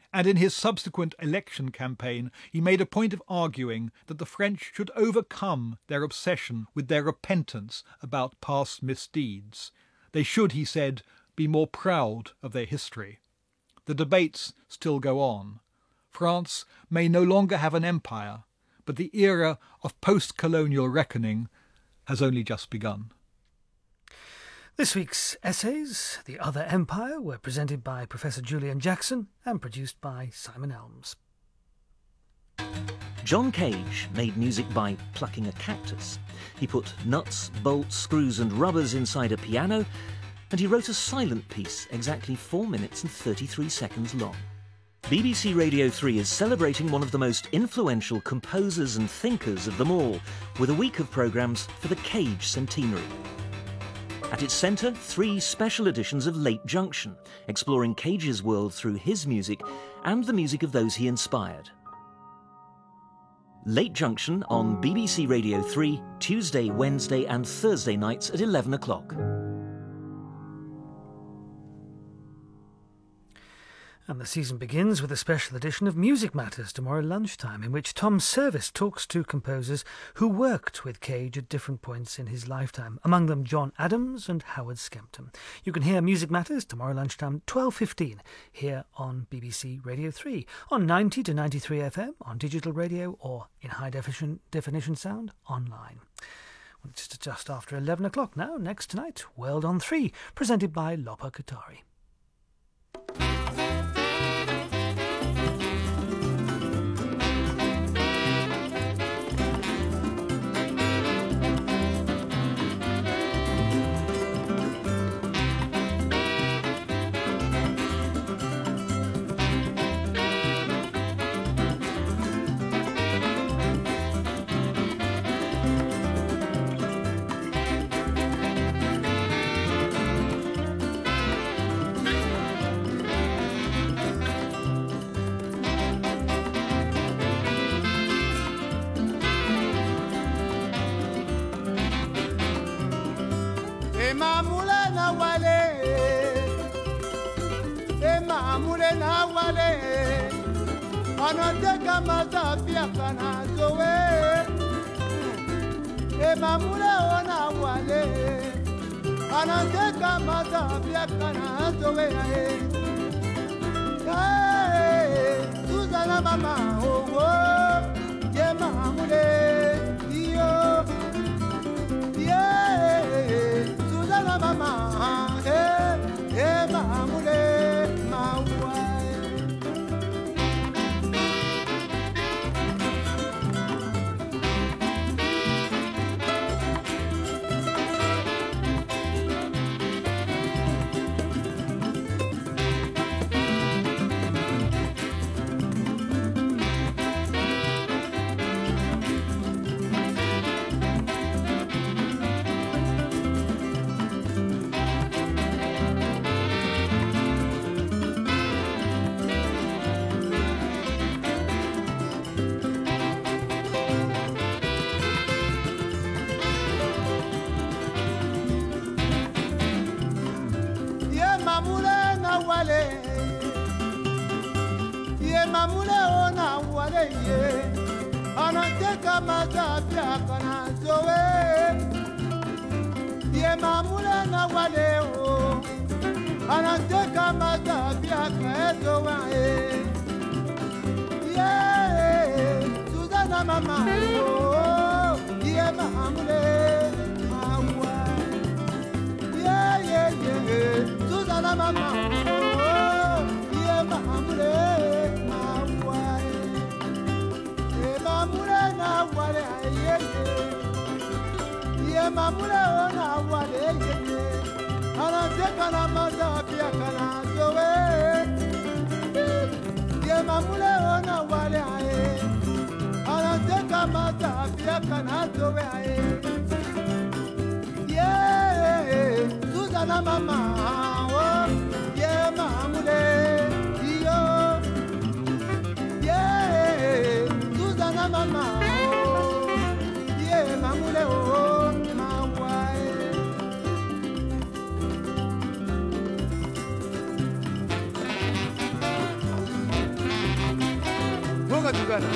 And in his subsequent election campaign, he made a point of arguing that the French should overcome their obsession with their repentance about past misdeeds. They should, he said, be more proud of their history. The debates still go on. France may no longer have an empire, but the era of post-colonial reckoning has only just begun. This week's essays, The Other Empire, were presented by Professor Julian Jackson and produced by Simon Elms. John Cage made music by plucking a cactus. He put nuts, bolts, screws and rubbers inside a piano, and he wrote a silent piece exactly 4 minutes and 33 seconds long. BBC Radio 3 is celebrating one of the most influential composers and thinkers of them all, with a week of programmes for the Cage Centenary. At its centre, 3 special editions of Late Junction, exploring Cage's world through his music and the music of those he inspired. Late Junction on BBC Radio 3, Tuesday, Wednesday and Thursday nights at 11 o'clock. And the season begins with a special edition of Music Matters tomorrow lunchtime, in which Tom Service talks to composers who worked with Cage at different points in his lifetime, among them John Adams and Howard Skempton. You can hear Music Matters tomorrow lunchtime, 12:15, here on BBC Radio 3, on 90 to 93 FM, on digital radio, or in high definition sound online. Well, it's just after 11 o'clock now. Next tonight, World on 3, presented by Lopa Qatari. Anateka mazapia kana zoe Emamule ona wale Anateka mazapia kana zoe Suzana mama oh Ye mamule iyo Suzana mama mamule mawa Mamule ona wale ye Anateka mazapia kana zoe Ye mamule na wale o Anateka mazapia kana zoe Ye Suzana mama o Ye mamule mawa Ye Suzana mama o Ye mamule Mamule na wale ye mamule ona wale ye anateka na mazapia kana zoe ye mamule ona wale anateka mazapia kana zoe ye Suzana mama oh ye mamule iyo ye Suzana mama oh ye mamule oh mawae tukana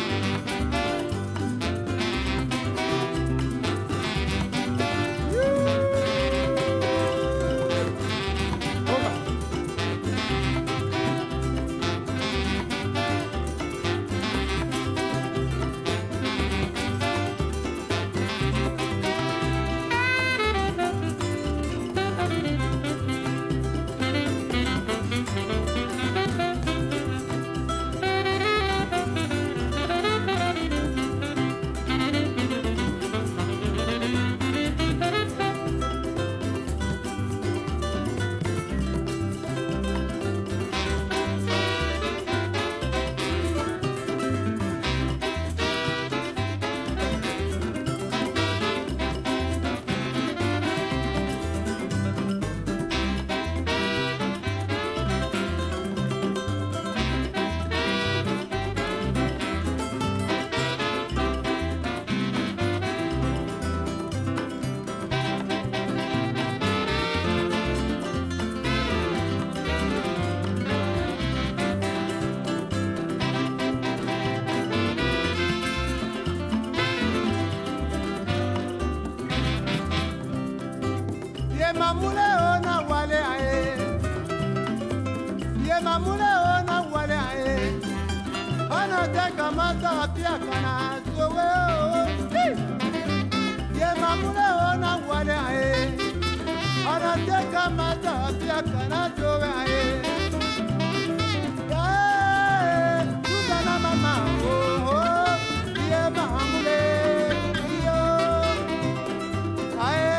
mamule ona wale aye ye mamule ona wale aye ana teka mata pia kana zowe ye mamule ona wale aye ana teka mata pia kana zowe aye tuzana mama oh ye mamule yo aye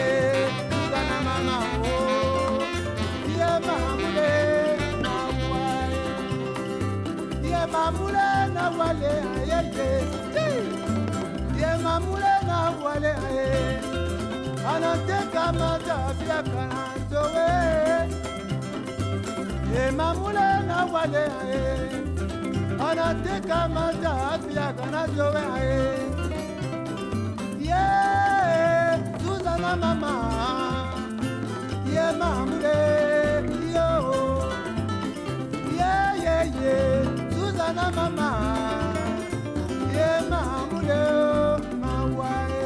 mamule na wale ayeye ye mamule na wale aye anateka matafia kana zowe ye mamule na wale aye anateka matafia kana zowe aye ye tuzana mama ye mamule yo ye Suzana mama ye mamule mawae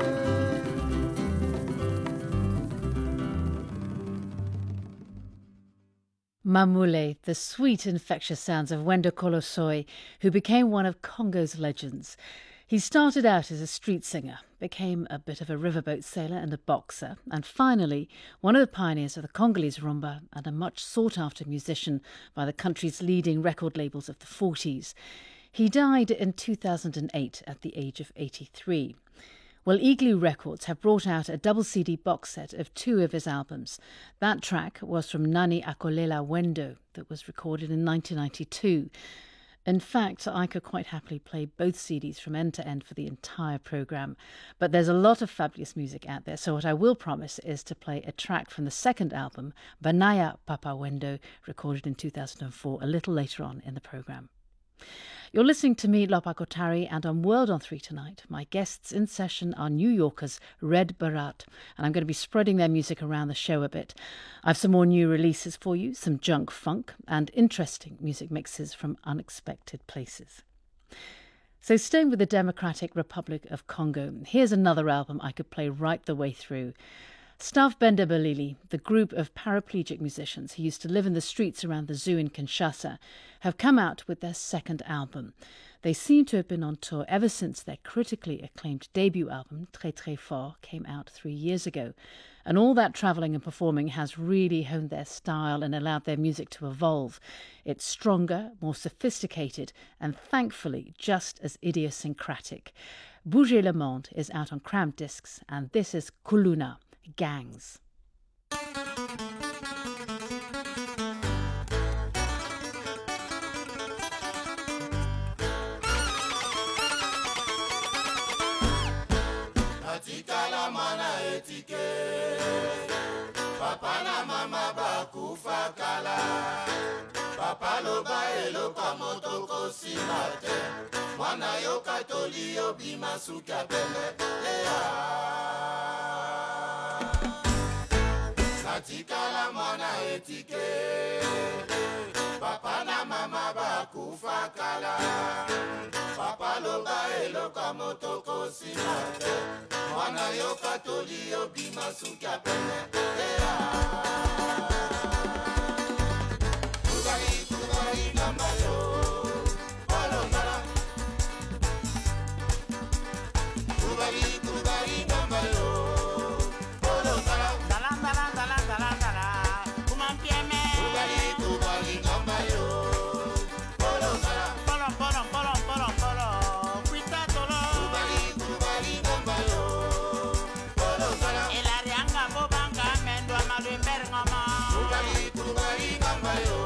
Mamule, the sweet infectious sounds of Wendo Kolosoi, who became one of Congo's legends. He started out as a street singer, became a bit of a riverboat sailor and a boxer, and finally one of the pioneers of the Congolese rumba and a much sought-after musician by the country's leading record labels of the 40s. He died in 2008 at the age of 83. Well, Igloo Records have brought out a double CD box set of 2 of his albums. That track was from Nani Akolela Wendo that was recorded in 1992. In fact, I could quite happily play both CDs from end to end for the entire programme. But there's a lot of fabulous music out there, so what I will promise is to play a track from the second album, Banaya Papa Wendo, recorded in 2004, a little later on in the programme. You're listening to me, Lopa Kotari, and on World on 3 tonight, my guests in session are New Yorkers Red Baraat, and I'm going to be spreading their music around the show a bit. I've some more new releases for you, some junk funk, and interesting music mixes from unexpected places. So staying with the Democratic Republic of Congo, here's another album I could play right the way through. Staff Benda Balili, the group of paraplegic musicians who used to live in the streets around the zoo in Kinshasa, have come out with their second album. They seem to have been on tour ever since their critically acclaimed debut album, Très Très Fort, came out 3 years ago. And all that travelling and performing has really honed their style and allowed their music to evolve. It's stronger, more sophisticated, and thankfully just as idiosyncratic. Bouger le Monde is out on crammed discs, and this is Kuluna, Gangs. Atikala mana etike Papa na mama bakufa kala Papa loba eloka motoko simate Mwana yo katoli yo bimasuka pele Atikala mana etike Papa na mama akufa kala papa loba eloka motoko simate mwana yo katoli yo bima suka pene Kubali namayo Polongala Kubali namayo Polongala Dala Kumampieme Kubali namayo Polongala Polo Kuita tolo Kubali namayo Polongala Elarianga bobanga mendwa malumber ngama Kubali namayo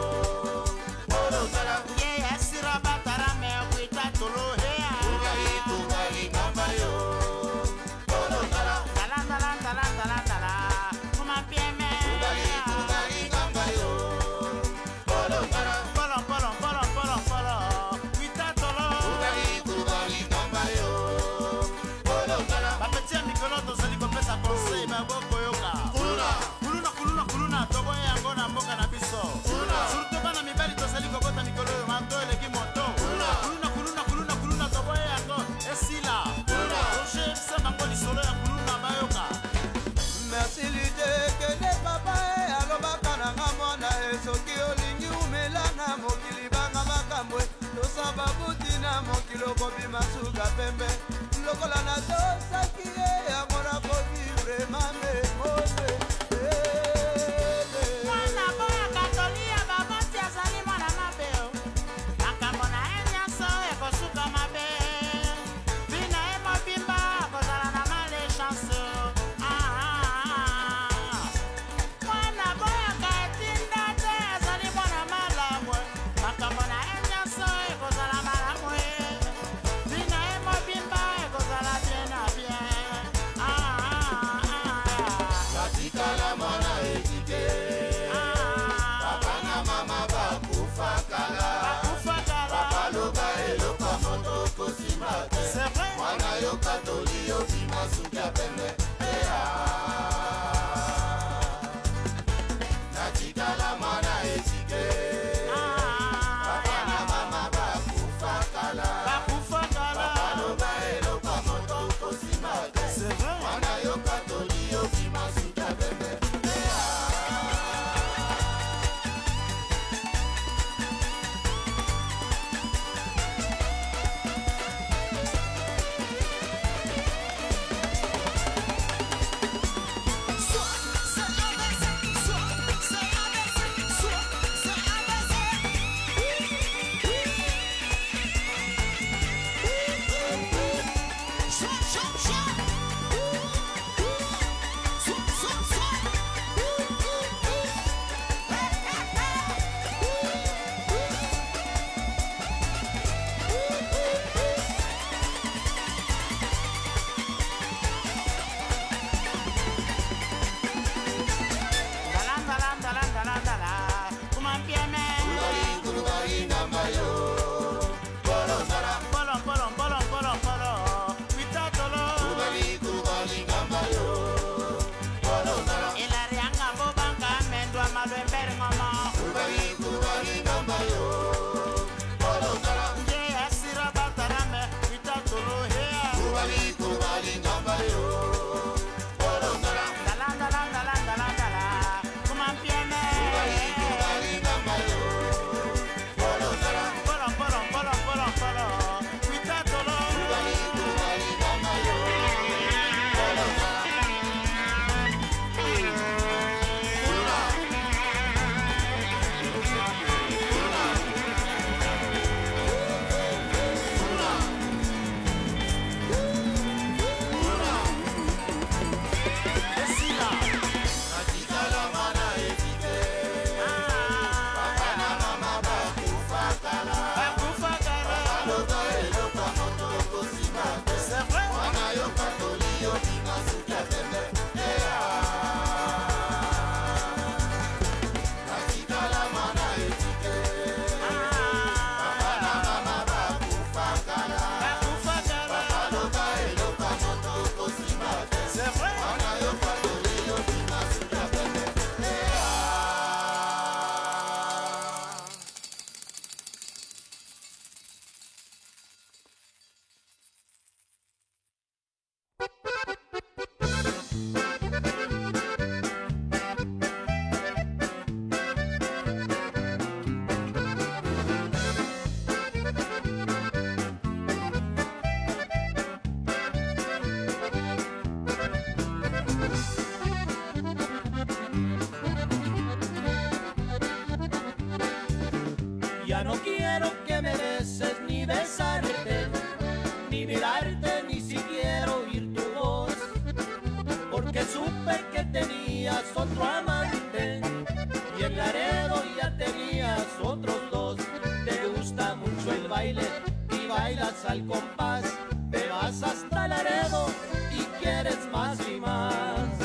Yes, Rabatara me kuita tolo hea Kubali namayo Polongala Dala Kumampieme Kubali namayo Polongala Polo Kuita tolo Kubali namayo Polongala Bapetia mikolo tozali kopesa conseil maboko yoka Kuluna togo yango na mboka na biso Surtout bana mibali tozali kobota mikolo yo manto eleki moto Kuluna togo yango esila Roger Sembango lisolo ya kuluna bayoka Merci l'idée que les papas alobaka na nga mwana soki olingi umela na mokili banga makambo tosamba buti na mokili okobima suka pembe lokola na tosaki ye yango na kovivre mame mose Mwana boya katolia baboti azali mwana mabeo makambo na ye nyonso ekosuka mabe vina ye mobimba kozala na malechance Mwana boya katinda te azali mwana malamu makambo na ye nyonso ekozala malamu vina ye mobimba ekozala bien na quiero que me beses ni besarte, ni mirarte, ni siquiera oír tu voz, porque supe que tenías otro amante y en Laredo ya tenías otros dos. Te gusta mucho el baile y bailas al compás, te vas hasta Laredo y quieres más y más.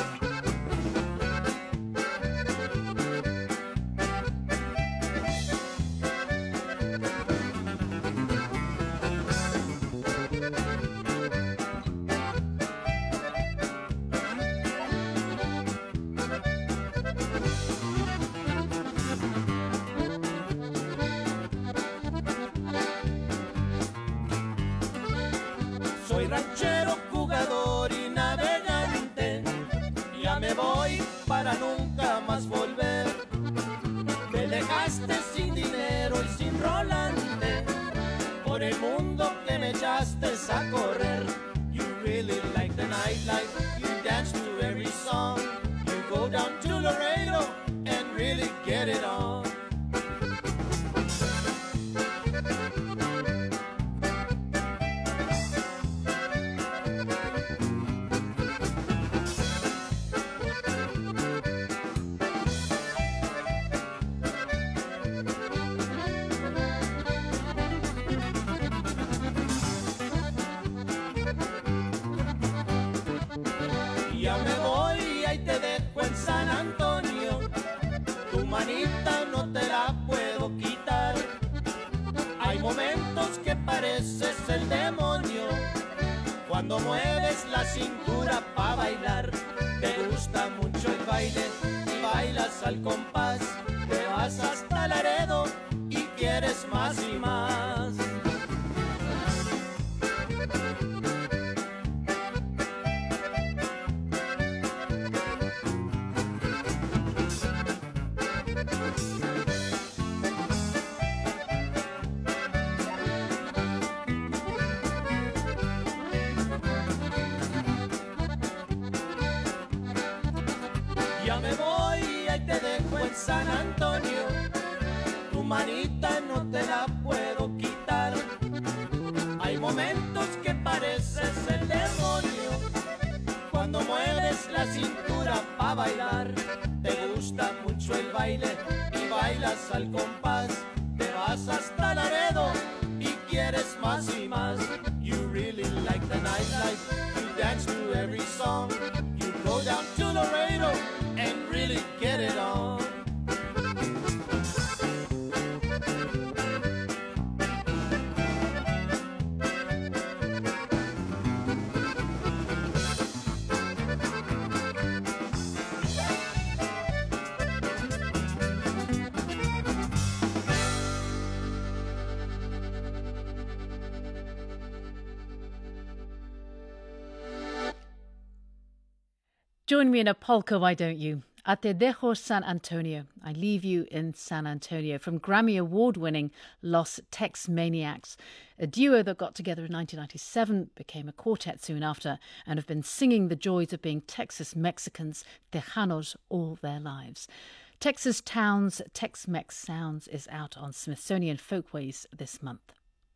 Soy ranchero, jugador y navegante, ya me voy para nunca más volver. Me dejaste sin dinero y sin rolante, por el mundo que me echaste a correr. You really like the nightlife, you dance to every song, you go down to Laredo and really get it on. Ya me voy y ahí te dejo en San Antonio, tu manita no te la puedo quitar. Hay momentos que pareces el demonio, cuando mueves la cintura pa' bailar. Te gusta mucho el baile y bailas al compás, te vas hasta Laredo y quieres más y más. Ya me voy y ahí te dejo en San Antonio, tu manita no te la puedo quitar. Hay momentos que pareces el demonio, cuando mueves la cintura pa' bailar. Te gusta mucho el baile y bailas al compás, te vas hasta Laredo y quieres más y más. You really like the nightlife, you dance to every song, you go down to Laredo and really get it on. Join me in a polka, why don't you? A te dejo San Antonio. I leave you in San Antonio from Grammy Award-winning Los Tex Maniacs, a duo that got together in 1997, became a quartet soon after, and have been singing the joys of being Texas Mexicans, Tejanos, all their lives. Texas Towns, Tex-Mex Sounds is out on Smithsonian Folkways this month.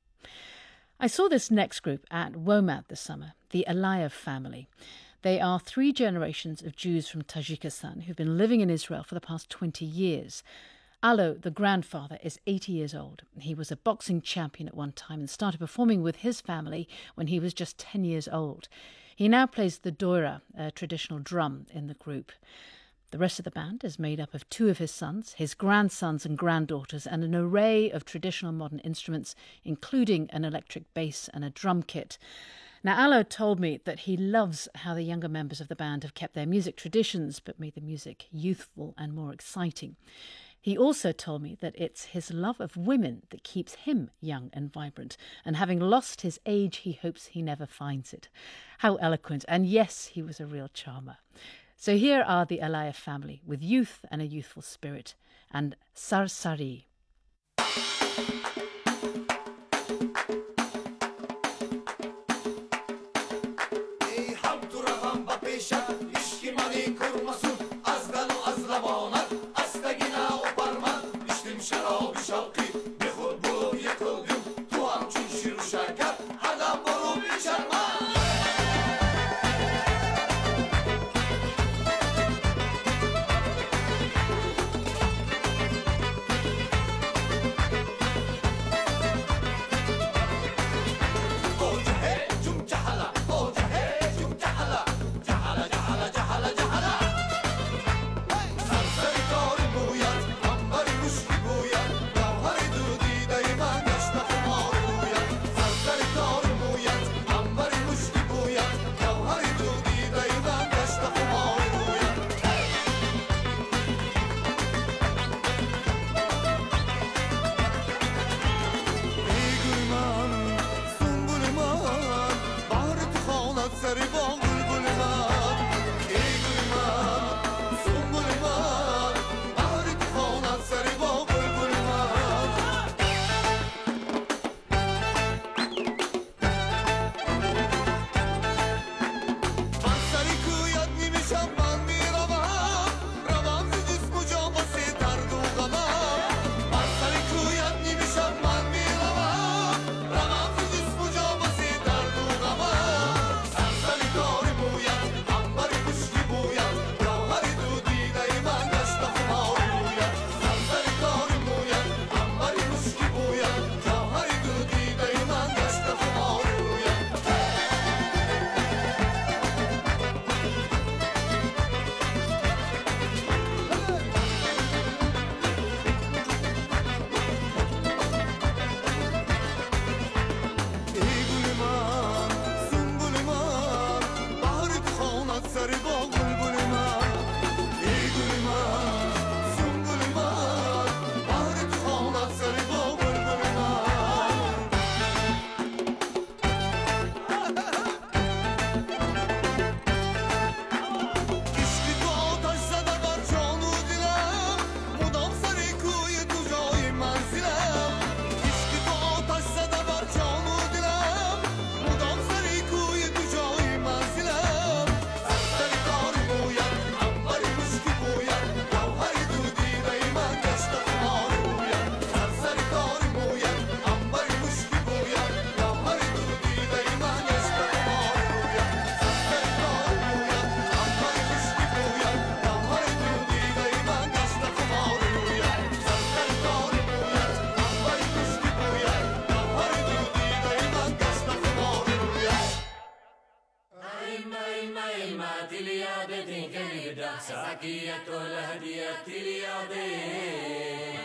I saw this next group at WOMAD this summer, the Alayev family. They are 3 generations of Jews from Tajikistan who've been living in Israel for the past 20 years. Alo, the grandfather, is 80 years old. He was a boxing champion at one time and started performing with his family when he was just 10 years old. He now plays the doira, a traditional drum, in the group. The rest of the band is made up of 2 of his sons, his grandsons and granddaughters, and an array of traditional modern instruments, including an electric bass and a drum kit. Now, Alo told me that he loves how the younger members of the band have kept their music traditions but made the music youthful and more exciting. He also told me that it's his love of women that keeps him young and vibrant, and having lost his age, he hopes he never finds it. How eloquent, and yes, he was a real charmer. So here are the Alayev family with youth and a youthful spirit, and Sarsari. شراب شوقی به خود ساقية الهدية اليضين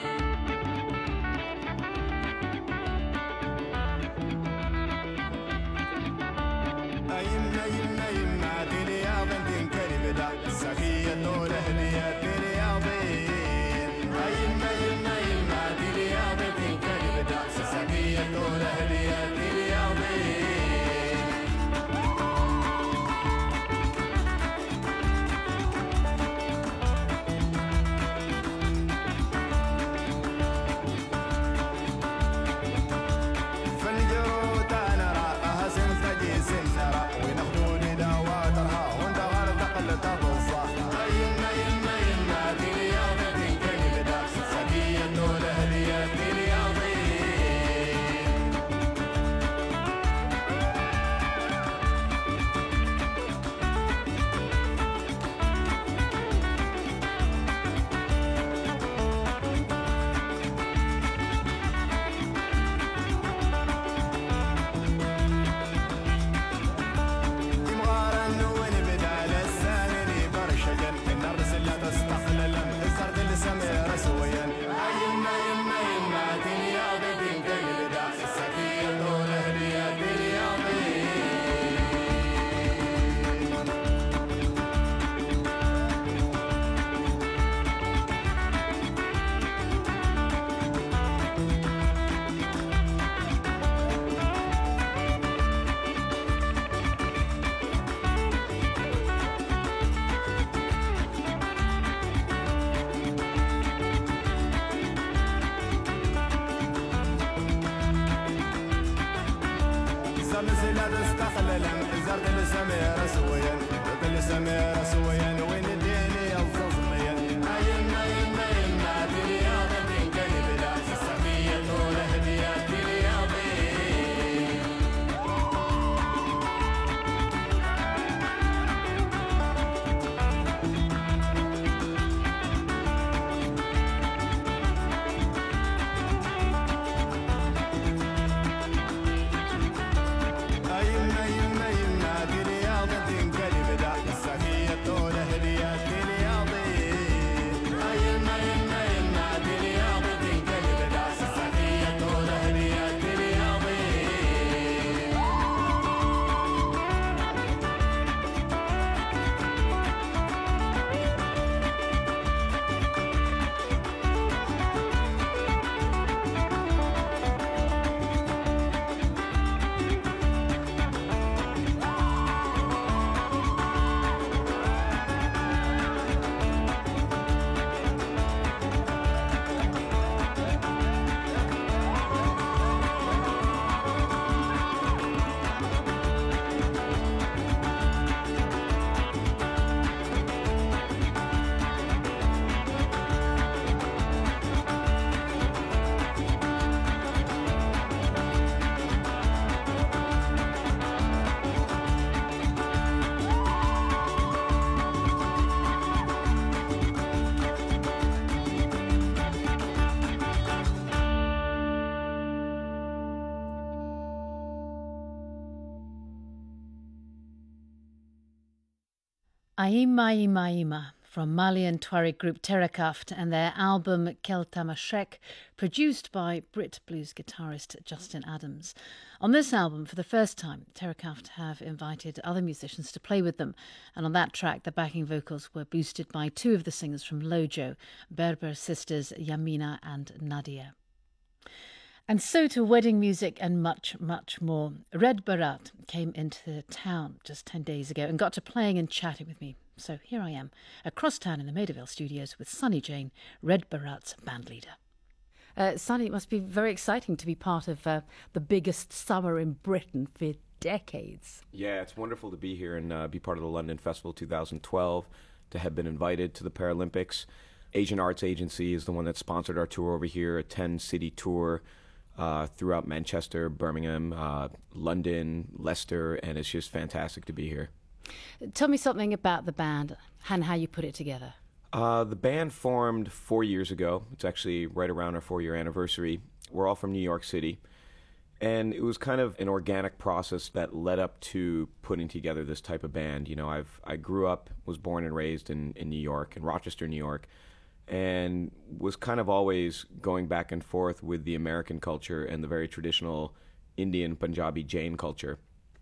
Aima Ima Ima from Malian Tuareg group Terrakaft and their album Kel Tamashek, produced by Brit blues guitarist Justin Adams. On this album, for the first time, Terrakaft have invited other musicians to play with them, and on that track the backing vocals were boosted by two of the singers from Lojo, Berber sisters Yamina and Nadia. And so to wedding music and much, much more. Red Barat came into town just 10 days ago and got to playing and chatting with me. So here I am, across town in the Maidavale studios with Sunny Jane, Red Barat's band leader. Sunny, it must be very exciting to be part of the biggest summer in Britain for decades. Yeah, it's wonderful to be here and be part of the London Festival 2012, to have been invited to the Paralympics. Asian Arts Agency is the one that sponsored our tour over here, a 10-city tour throughout Manchester, Birmingham, London, Leicester, and it's just fantastic to be here. Tell me something about the band and how you put it together. The band formed 4 years ago. It's actually right around our 4-year anniversary. We're all from New York City, And it was kind of an organic process that led up to putting together this type of band. You know, I grew up, was born and raised in New York, in Rochester, New York, and was kind of always going back and forth with the American culture and the very traditional Indian, Punjabi, Jain culture,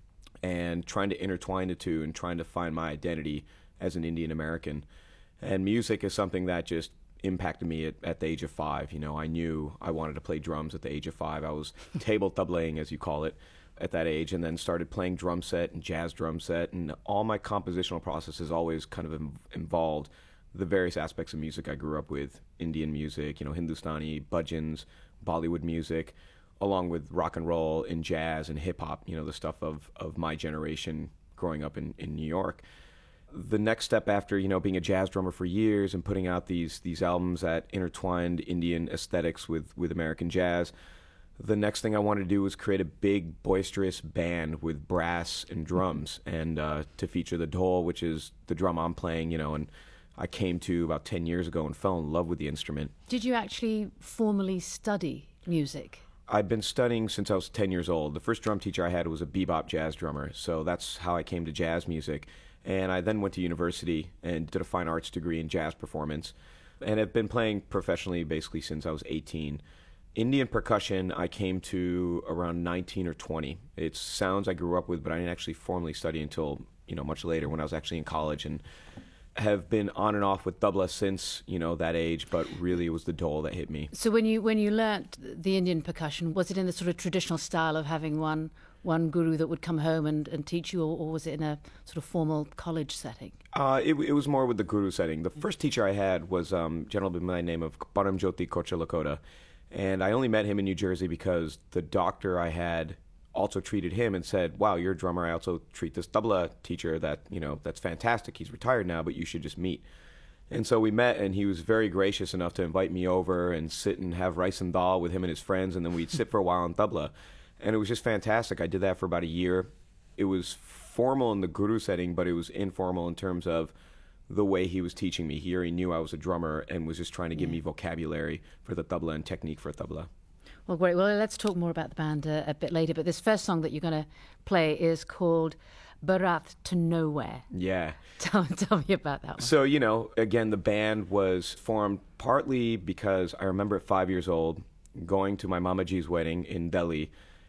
and trying to intertwine the two and trying to find my identity as an Indian American. And music is something that just impacted me at the age of 5. You know, I knew I wanted to play drums at the age of 5. I was table tablaing, as you call it, at that age, and then started playing drum set and jazz drum set, and all my compositional processes always kind of involved the various aspects of music I grew up with. Indian music, you know, Hindustani, bhajans, Bollywood music, along with rock and roll and jazz and hip-hop, you know, the stuff of my generation growing up in New York. The next step after, you know, being a jazz drummer for years and putting out these albums that intertwined Indian aesthetics with American jazz, the next thing I wanted to do was create a big, boisterous band with brass and drums, and to feature the dhol, which is the drum I'm playing, you know, and I came to about 10 years ago and fell in love with the instrument. Did you actually formally study music? I've been studying since I was 10 years old. The first drum teacher I had was a bebop jazz drummer, so that's how I came to jazz music. And I then went to university and did a fine arts degree in jazz performance, and have been playing professionally basically since I was 18. Indian percussion I came to around 19 or 20. It's sounds I grew up with, but I didn't actually formally study until, you know, much later when I was actually in college, and have been on and off with tabla since, you know, that age, but really it was the dhol that hit me. So when you learnt the Indian percussion, was it in the sort of traditional style of having one guru that would come home and teach you, or was it in a sort of formal college setting? It was more with the guru setting. The first teacher I had was a gentleman by the name of Paramjyoti Kocha Lakota, and I only met him in New Jersey because the doctor I had also treated him and said, wow, you're a drummer. I also treat this tabla teacher that, you know, that's fantastic. He's retired now, but you should just meet. And so we met, and he was very gracious enough to invite me over and sit and have rice and dal with him and his friends, and then we'd sit for a while on tabla. And it was just fantastic. I did that for about a year. It was formal in the guru setting, but it was informal in terms of the way he was teaching me. He already knew I was a drummer and was just trying to give me vocabulary for the tabla and technique for tabla. Well, great. Well, let's talk more about the band a bit later. But this first song that you're going to play is called Baraat to Nowhere. Yeah. Tell me about that one. So, you know, again, the band was formed partly because I remember at 5 years old going to my Mamaji's wedding in Delhi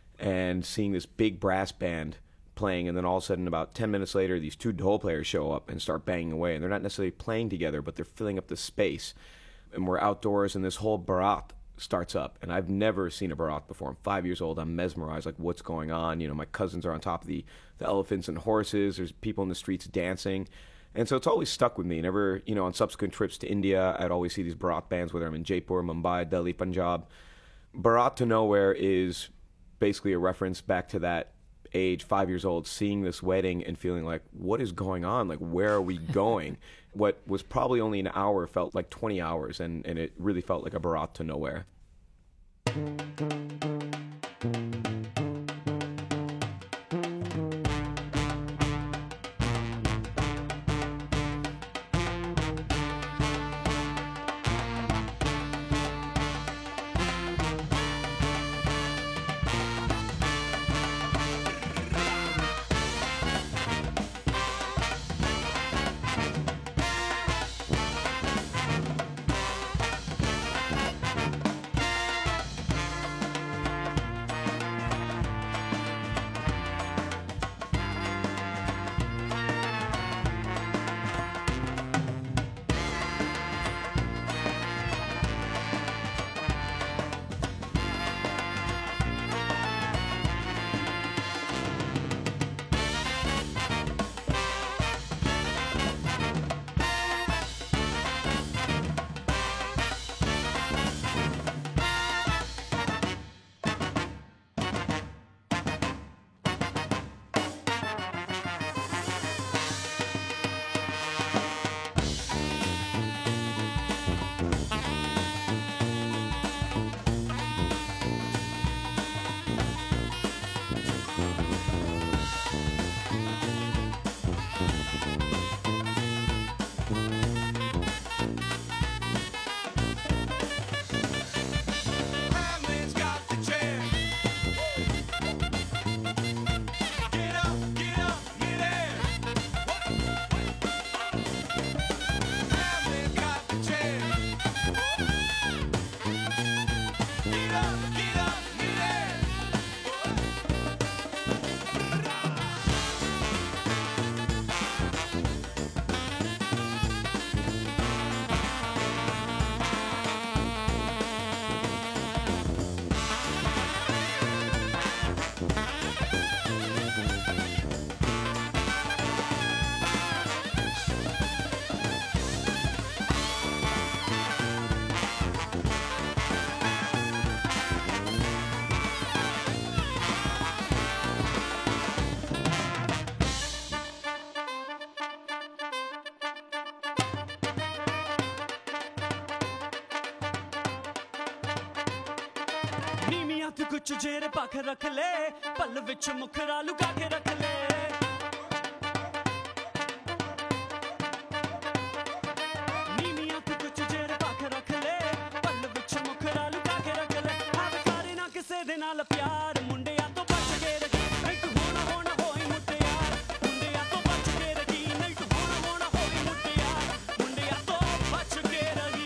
and seeing this big brass band playing, and then all of a sudden about 10 minutes later these two dhol players show up and start banging away, and they're not necessarily playing together, but they're filling up the space, and we're outdoors, and this whole Baraat starts up, and I've never seen a Baraat before. I'm 5 years old. I'm mesmerized, like, what's going on? You know, my cousins are on top of the elephants and horses. There's people in the streets dancing. And so it's always stuck with me. Never, you know, on subsequent trips to India, I'd always see these Baraat bands, whether I'm in Jaipur, Mumbai, Delhi, Punjab. Baraat to Nowhere is basically a reference back to that age, 5 years old, seeing this wedding and feeling like, what is going on? Like, where are we going? What was probably only an hour felt like 20 hours, and it really felt like a Baraat to Nowhere. कुछ जेर पख रख ले पल विच मुखरा लुका के रख ले नीमिया तू कुछ जेर पख रख ले पल विच मुखरा लुका के रख ले हावे करे ना किसे दे नाल प्यार मुंडिया तो बच के रही नहीं तू होना होई मुटियार मुंडिया तो बच के रही नहीं तू होना होई मुटियार मुंडिया तो बच के रही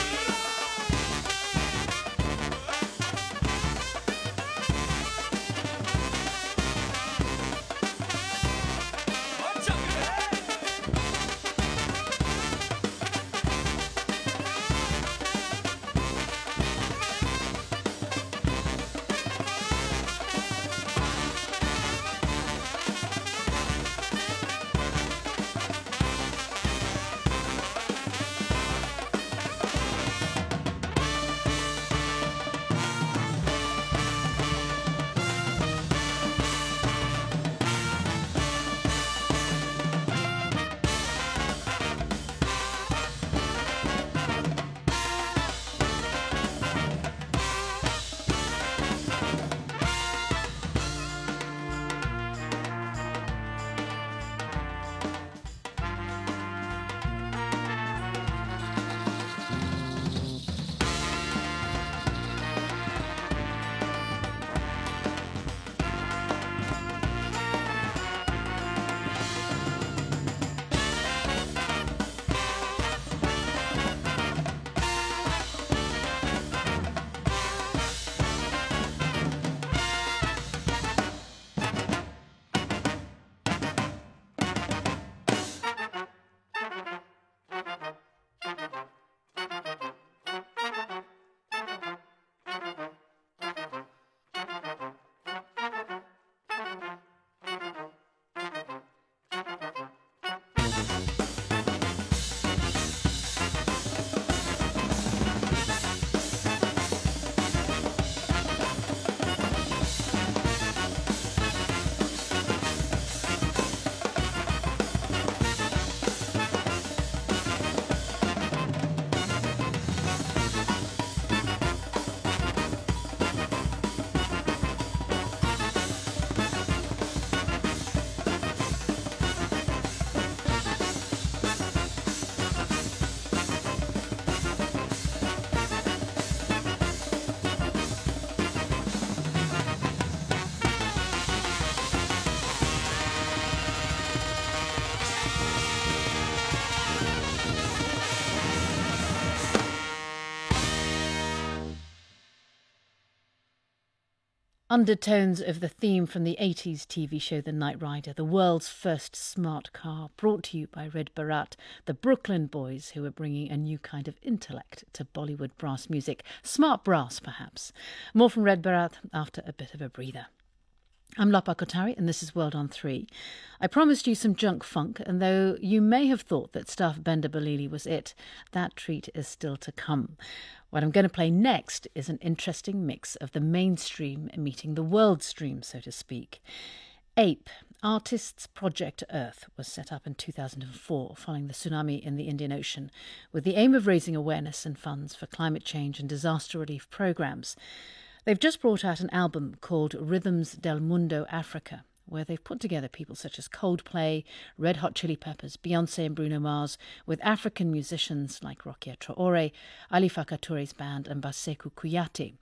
Undertones of the theme from the 80s TV show The Knight Rider, the world's first smart car, brought to you by Red Baraat, the Brooklyn boys who are bringing a new kind of intellect to Bollywood brass music. Smart brass, perhaps. More from Red Baraat after a bit of a breather. I'm Lapa Kotari and this is World on 3. I promised you some junk funk, and though you may have thought that Staff Benda Balili was it, that treat is still to come. What I'm going to play next is an interesting mix of the mainstream meeting the world stream, so to speak. APE, Artists Project Earth, was set up in 2004 following the tsunami in the Indian Ocean, with the aim of raising awareness and funds for climate change and disaster relief programmes. They've just brought out an album called Rhythms del Mundo Africa, where they've put together people such as Coldplay, Red Hot Chili Peppers, Beyoncé and Bruno Mars, with African musicians like Rokia Traore, Ali Fakature's band and Baseku Kuyate.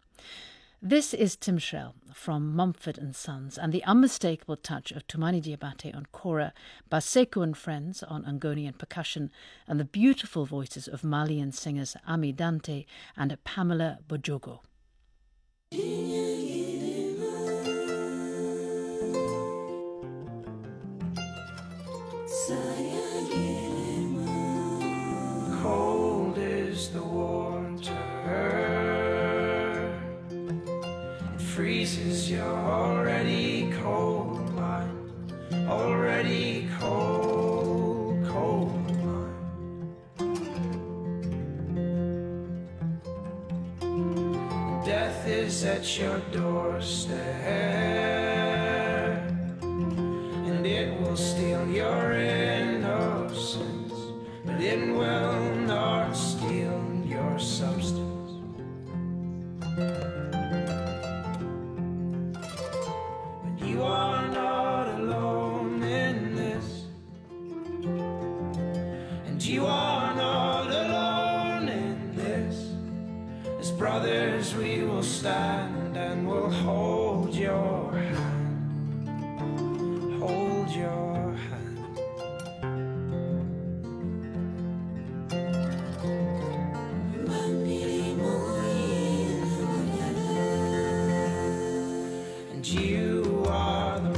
This is Tim Shrell from Mumford & Sons, and the unmistakable touch of Tumani Diabate on kora, Baseku and Friends on Angonian percussion, and the beautiful voices of Malian singers Ami Dante and Pamela Bojogo. Cold is the water, it freezes your already cold mind, already cold, cold mind. Death is at your doorstep, and it will steal your innocence, but it will not steal your substance. your hand, hold your hand. And you are the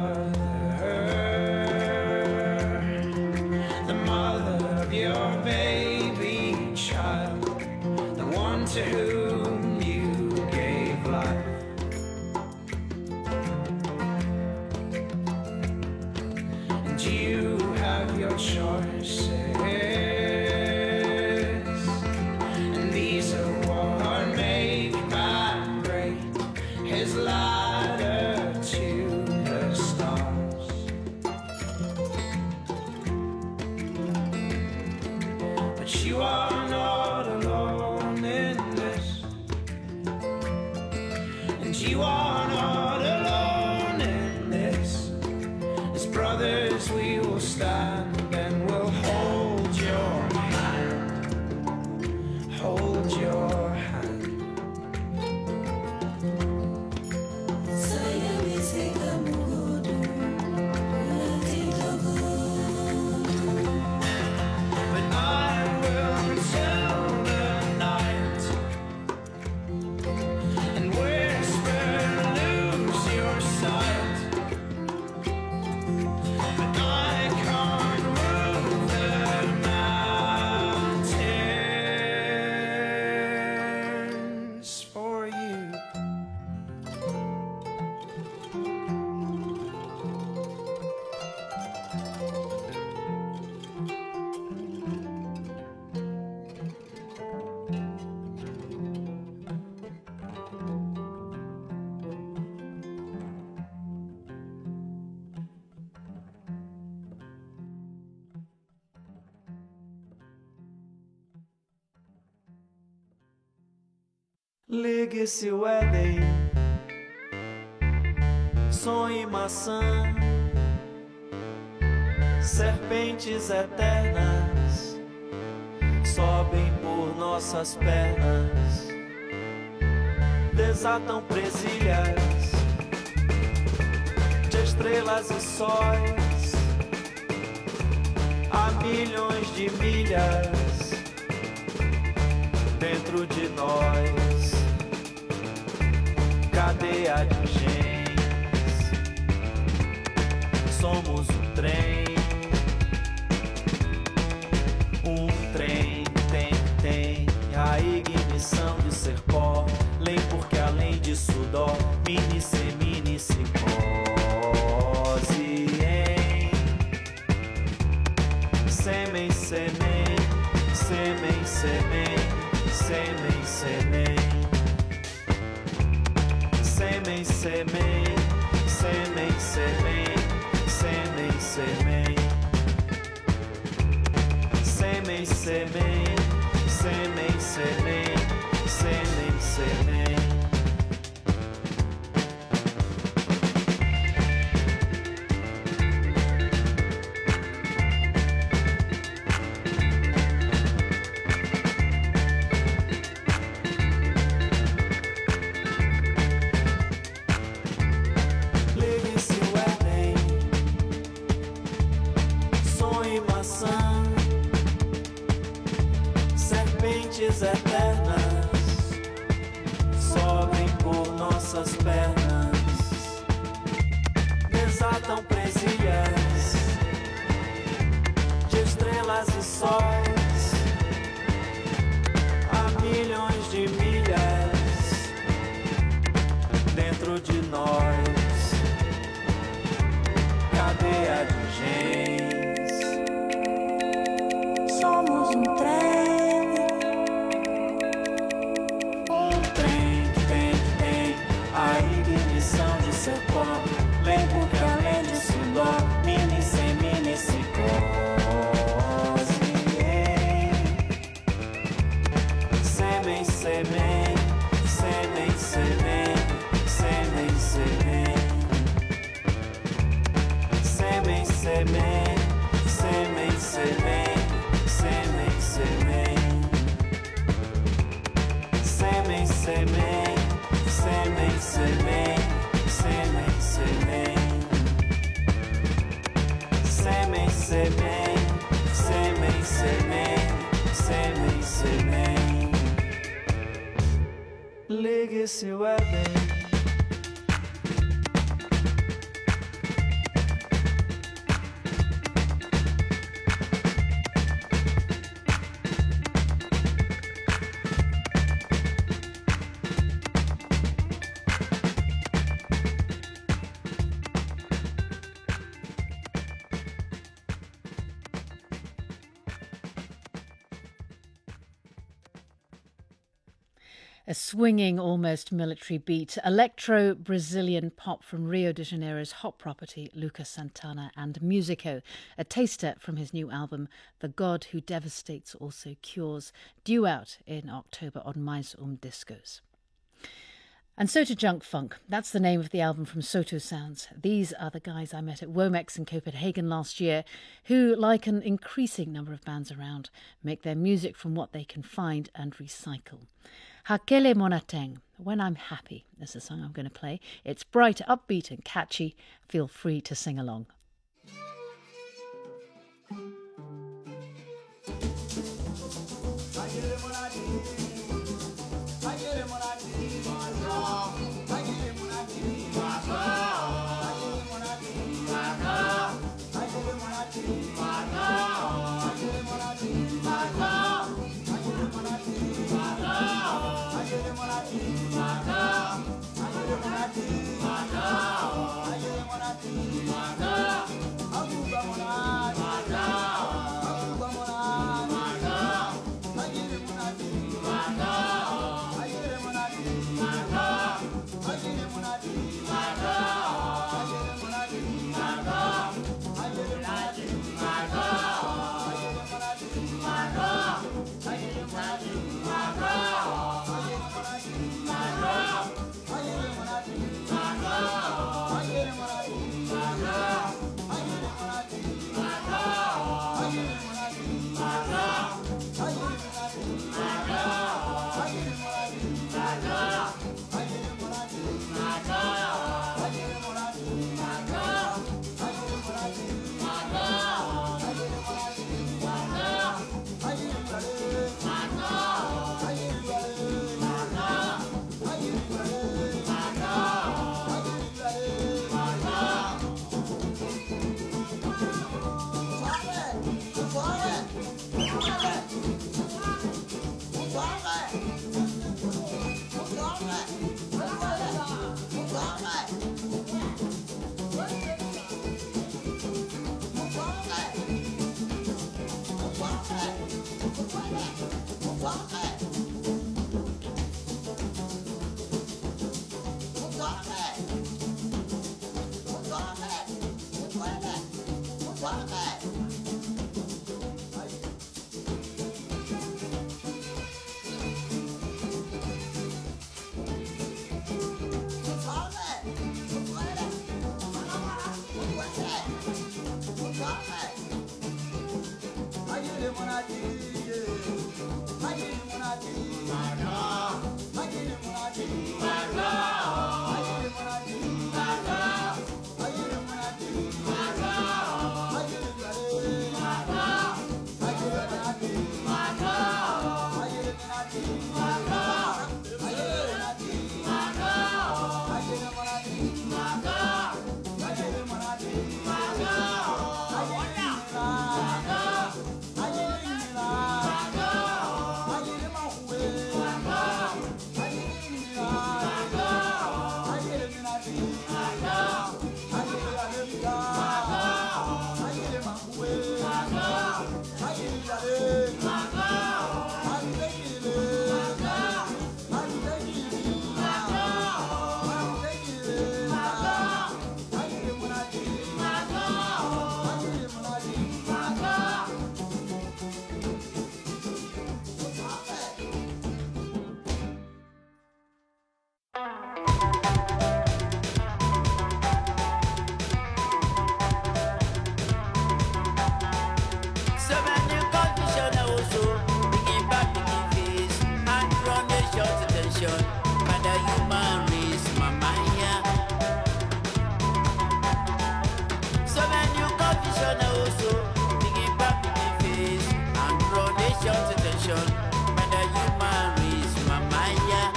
mother of your baby child, the one to whom you gave life. And you have your choices, and these are what make man great, his ladder to the stars. But you are not alone in this, and you are not alone in this. As brothers we will stand and we'll hold your hand, hold your hand. But I will tell the night and whisper, lose your sight. But I can't move the mountains for you. Ligue-se o Éden, sonhe maçã, serpentes eternas sobem por nossas pernas, desatam presilhas de estrelas e sóis a milhões de milhas dentro de nós. Cadeia de genes, somos um trem tem a ignição de ser pó, lei porque além de sudor, minicicose em sêmen, sêmen, sêmen, sêmen, sêmen, sêmen. Semen, semen, semen, semen, semen, semen. Semen, semen, semen, semen, semen, semen. Serpentes eternas sobem por nossas pernas, desatam presilhas de estrelas e sóis a milhões de milhas dentro de nós. Cadeia de genes, somos um trem. A ignição de seu corpo, lembro porque além de sudor, minicicose em sêmen, sêmen, sêmen, sêmen, sêmen, sêmen. Semen, semen, semen, semen, semen, semen. Semen, semen, semen, semen, Semei, semei, semei, semei, semei. Ligue-se o Éden. A swinging, almost military beat, electro-Brazilian pop from Rio de Janeiro's hot property, Lucas Santana and Musico, a taster from his new album, The God Who Devastates Also Cures, due out in October on Mais Discos. And so to Junk Funk. That's the name of the album from Soto Sounds. These are the guys I met at Womex in Copenhagen last year, who, like an increasing number of bands around, make their music from what they can find and recycle. Hakele Monateng, When I'm Happy, is the song I'm going to play. It's bright, upbeat and catchy. Feel free to sing along. So short attention by the human race, Mama, yeah.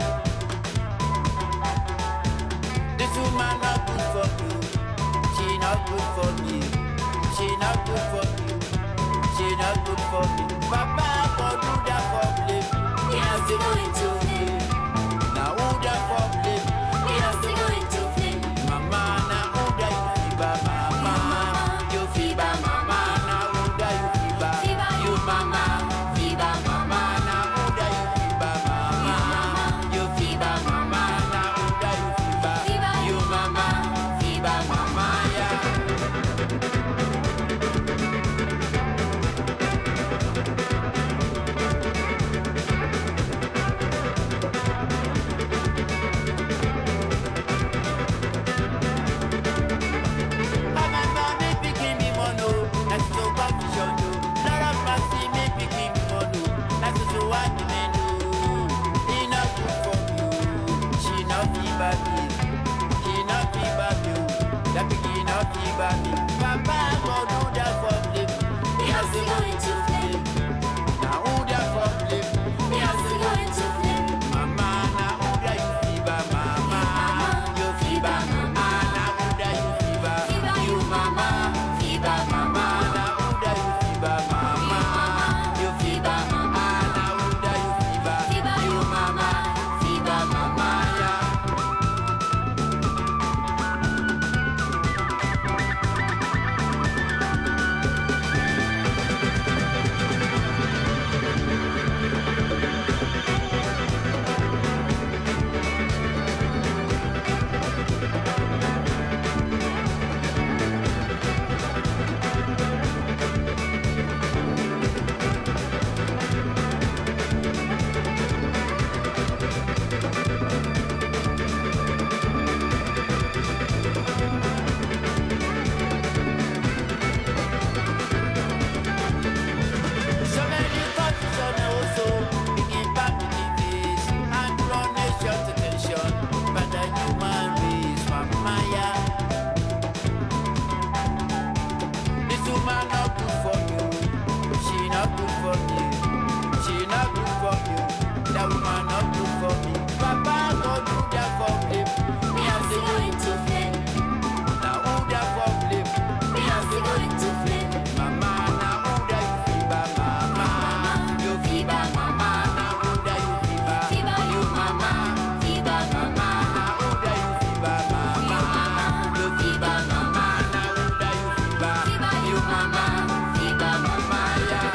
This woman not good for you, she not good for me, she not good for you, she not good for me. Papa, go do that for me, he has to go into flame. Now who that for me, he has to go into flame. Mama, now who that you fever, mama, you fever, mama, now who that you fever, you mama, fever, mama, now who that you fever, mama, you fever, mama, now who that you fever, you mama, fever, mama, yeah. Papa, go do that for me. He has to go into flame. Now who that for me? He has to go into flame. Mama, now who that you fever, mama? You fever, mama. Now who that you fever? You mama, fever, mama. Now who that you fever, mama? You fever, mama. Now who that you fever? You mama, fever, mama, yeah. So many thoughts on also begin back to the face and run a short attention by the human race, Mama, yeah. This woman not good for you, she not good for me, she not good for you, that woman not good for me. Papa, go do that for him, he has to go into flame. Now who that for him, he has to go into flame. Mama, now who that you fever, mama, you fever, mama, now who that you fever, you mama, fever, mama, now who that you fever, mama, you fever, mama, now who that you fever, you mama, fever, mama, yeah.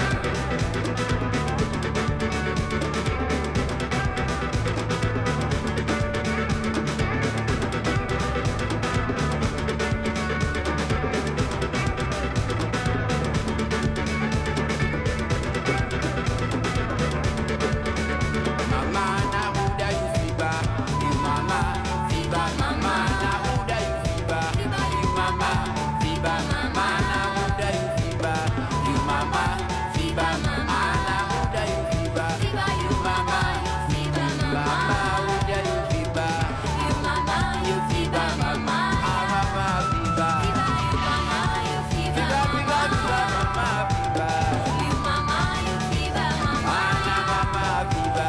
Mama, now who that you fever, you mama, fever, mama, now who that you fever, you mama, fever, mama, now who that you fever, you mama, fever, mama, now who that you fever, you mama, fever, mama, who that you fever, you mama, you fever, mama, mama, fever, you fever, mama, you mama, you fever, mama, mama, fever.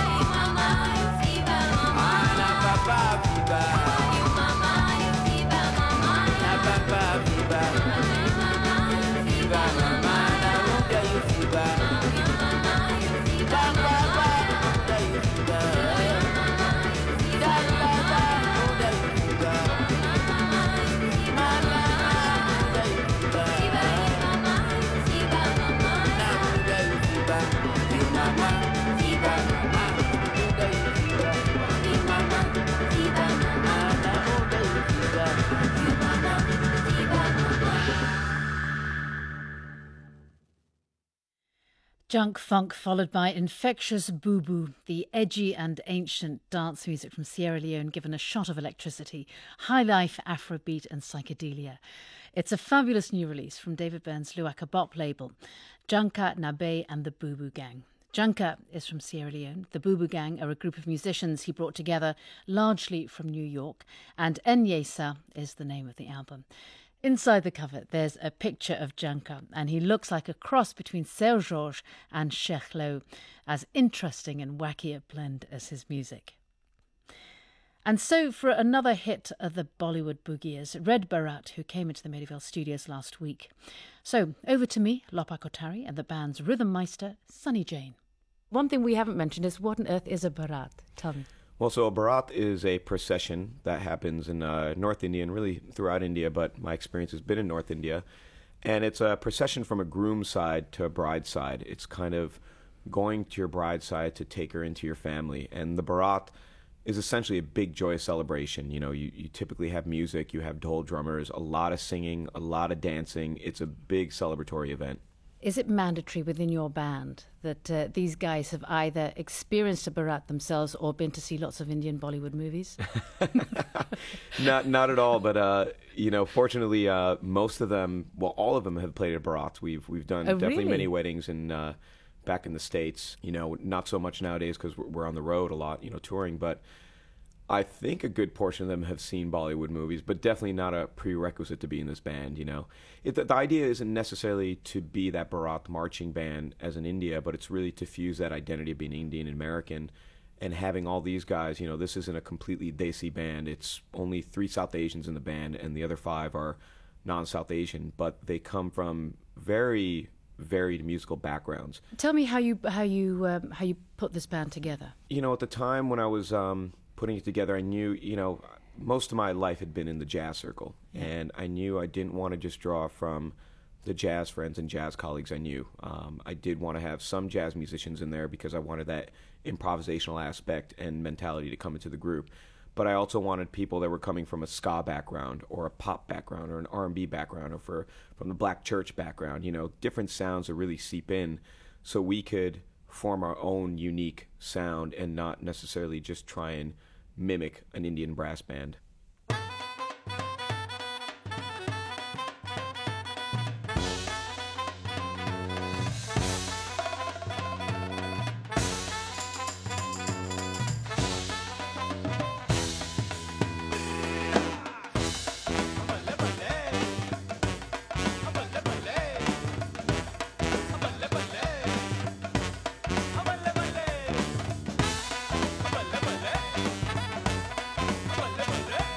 Papa fever, you mama, you fever, mama, papa fever, fever, mama, now who that you fever, mama, you fever, papa, who that you fever, papa, who that you fever, mama, mama, who that you fever, mama, you fever, mama, now who that you fever, you mama, fever, mama, who that you fever, you mama. Junk funk followed by infectious boo-boo, the edgy and ancient dance music from Sierra Leone given a shot of electricity, high life, Afrobeat and psychedelia. It's a fabulous new release from David Byrne's Luaka Bop label, Junka Nabe and the Boo Boo Gang. Junka is from Sierra Leone. The Boo Boo Gang are a group of musicians he brought together largely from New York, and Enyesa is the name of the album. Inside the cover, there's a picture of Janka, and he looks like a cross between Serge Georges and Sheikh Lo, as interesting and wacky a blend as his music. And so for another hit of the Bollywood boogiers, Red Bharat, who came into the Maidavale studios last week. So over to me, Lopa Kothari, and the band's rhythm meister, Sunny Jane. One thing we haven't mentioned is what on earth is a Bharat? Tell me. Well, so a Bharat is a procession that happens in North India and really throughout India, but my experience has been in North India. And it's a procession from a groom's side to a bride's side. It's kind of going to your bride's side to take her into your family. And the Bharat is essentially a big joyous celebration. You know, you typically have music, you have dhol drummers, a lot of singing, a lot of dancing. It's a big celebratory event. Is it mandatory within your band that these guys have either experienced a Bharat themselves or been to see lots of Indian Bollywood movies? Not at all, but fortunately, most of them, well, all of them have played a Bharat. We've done definitely really? many weddings in back in the States. You know, not so much nowadays because we're on the road a lot, touring, but I think a good portion of them have seen Bollywood movies, but definitely not a prerequisite to be in this band, The idea isn't necessarily to be that Bharat marching band as in India, but it's really to fuse that identity of being Indian and American and having all these guys, this isn't a completely Desi band. It's only 3 South Asians in the band, and the other 5 are non-South Asian, but they come from very varied musical backgrounds. Tell me how you put this band together. At the time when I was putting it together, I knew, most of my life had been in the jazz circle, and I knew I didn't want to just draw from the jazz friends and jazz colleagues I knew. I did want to have some jazz musicians in there because I wanted that improvisational aspect and mentality to come into the group. But I also wanted people that were coming from a ska background or a pop background or an R&B background or from the black church background, different sounds that really seep in so we could form our own unique sound and not necessarily just try and mimic an Indian brass band. Bale, bale.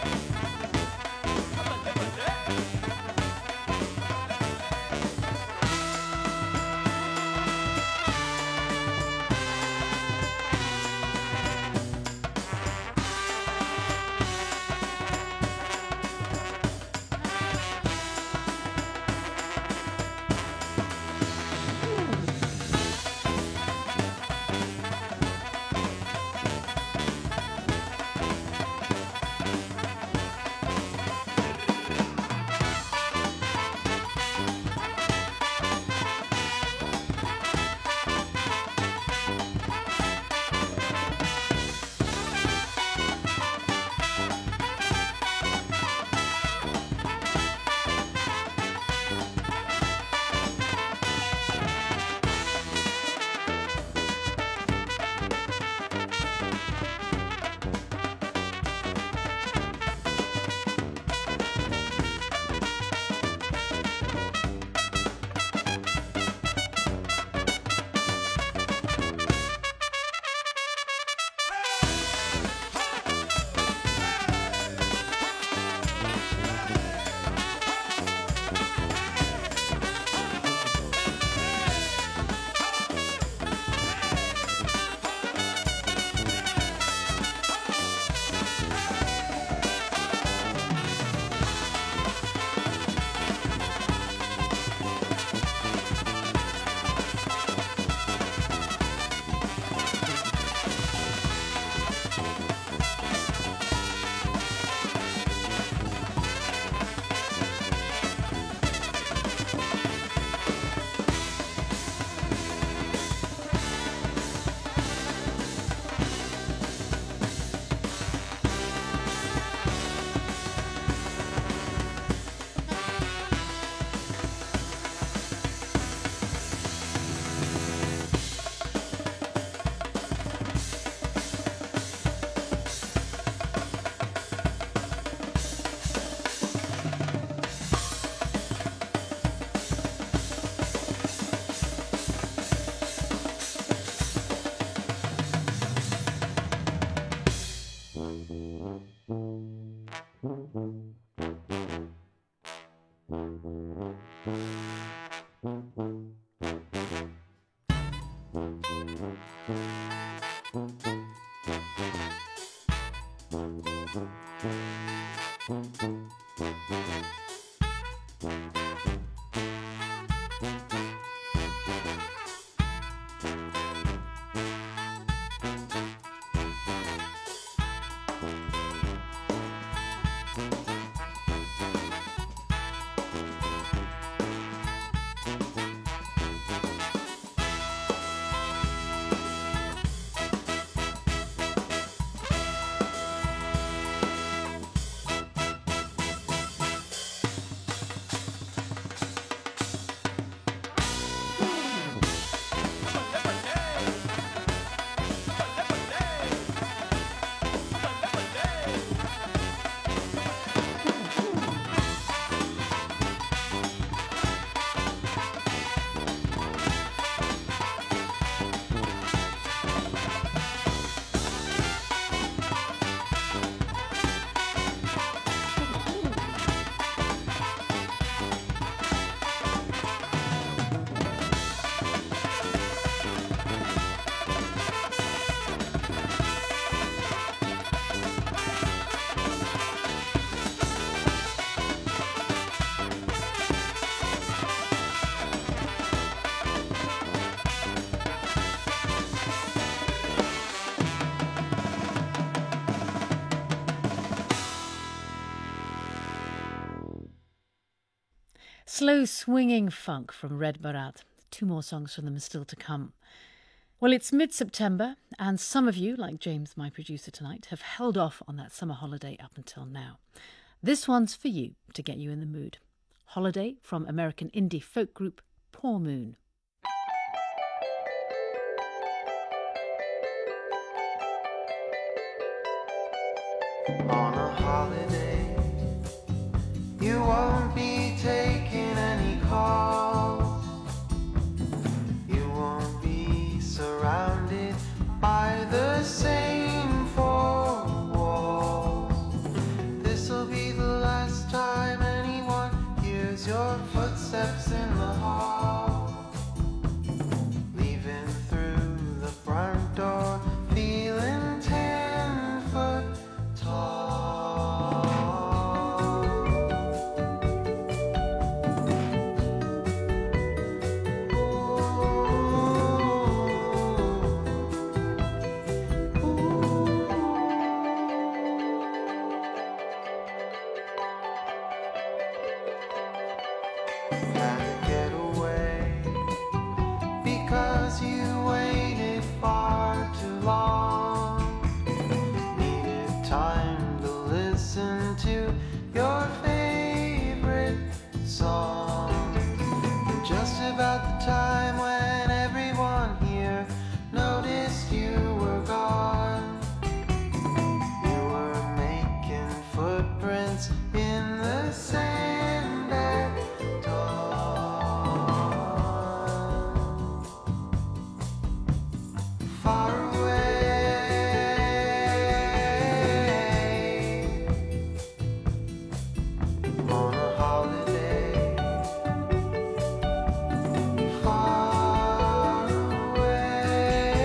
Slow swinging funk from Red Baraat. 2 more songs from them still to come. Well, it's mid-September, and some of you, like James, my producer tonight, have held off on that summer holiday up until now. This one's for you to get you in the mood. Holiday from American indie folk group Poor Moon. On a holiday, you won't be taking any calls. You won't be surrounded by the same 4 walls. This'll be the last time anyone hears your footsteps in the hall. Leaving through the front door, feeling 10 foot tall. Had to get away because you waited far too long. Needed time to listen to your favorite song. And just about the time when everyone here noticed you were gone, you were making footprints in the sand at dawn. Far away, on a holiday. Far away.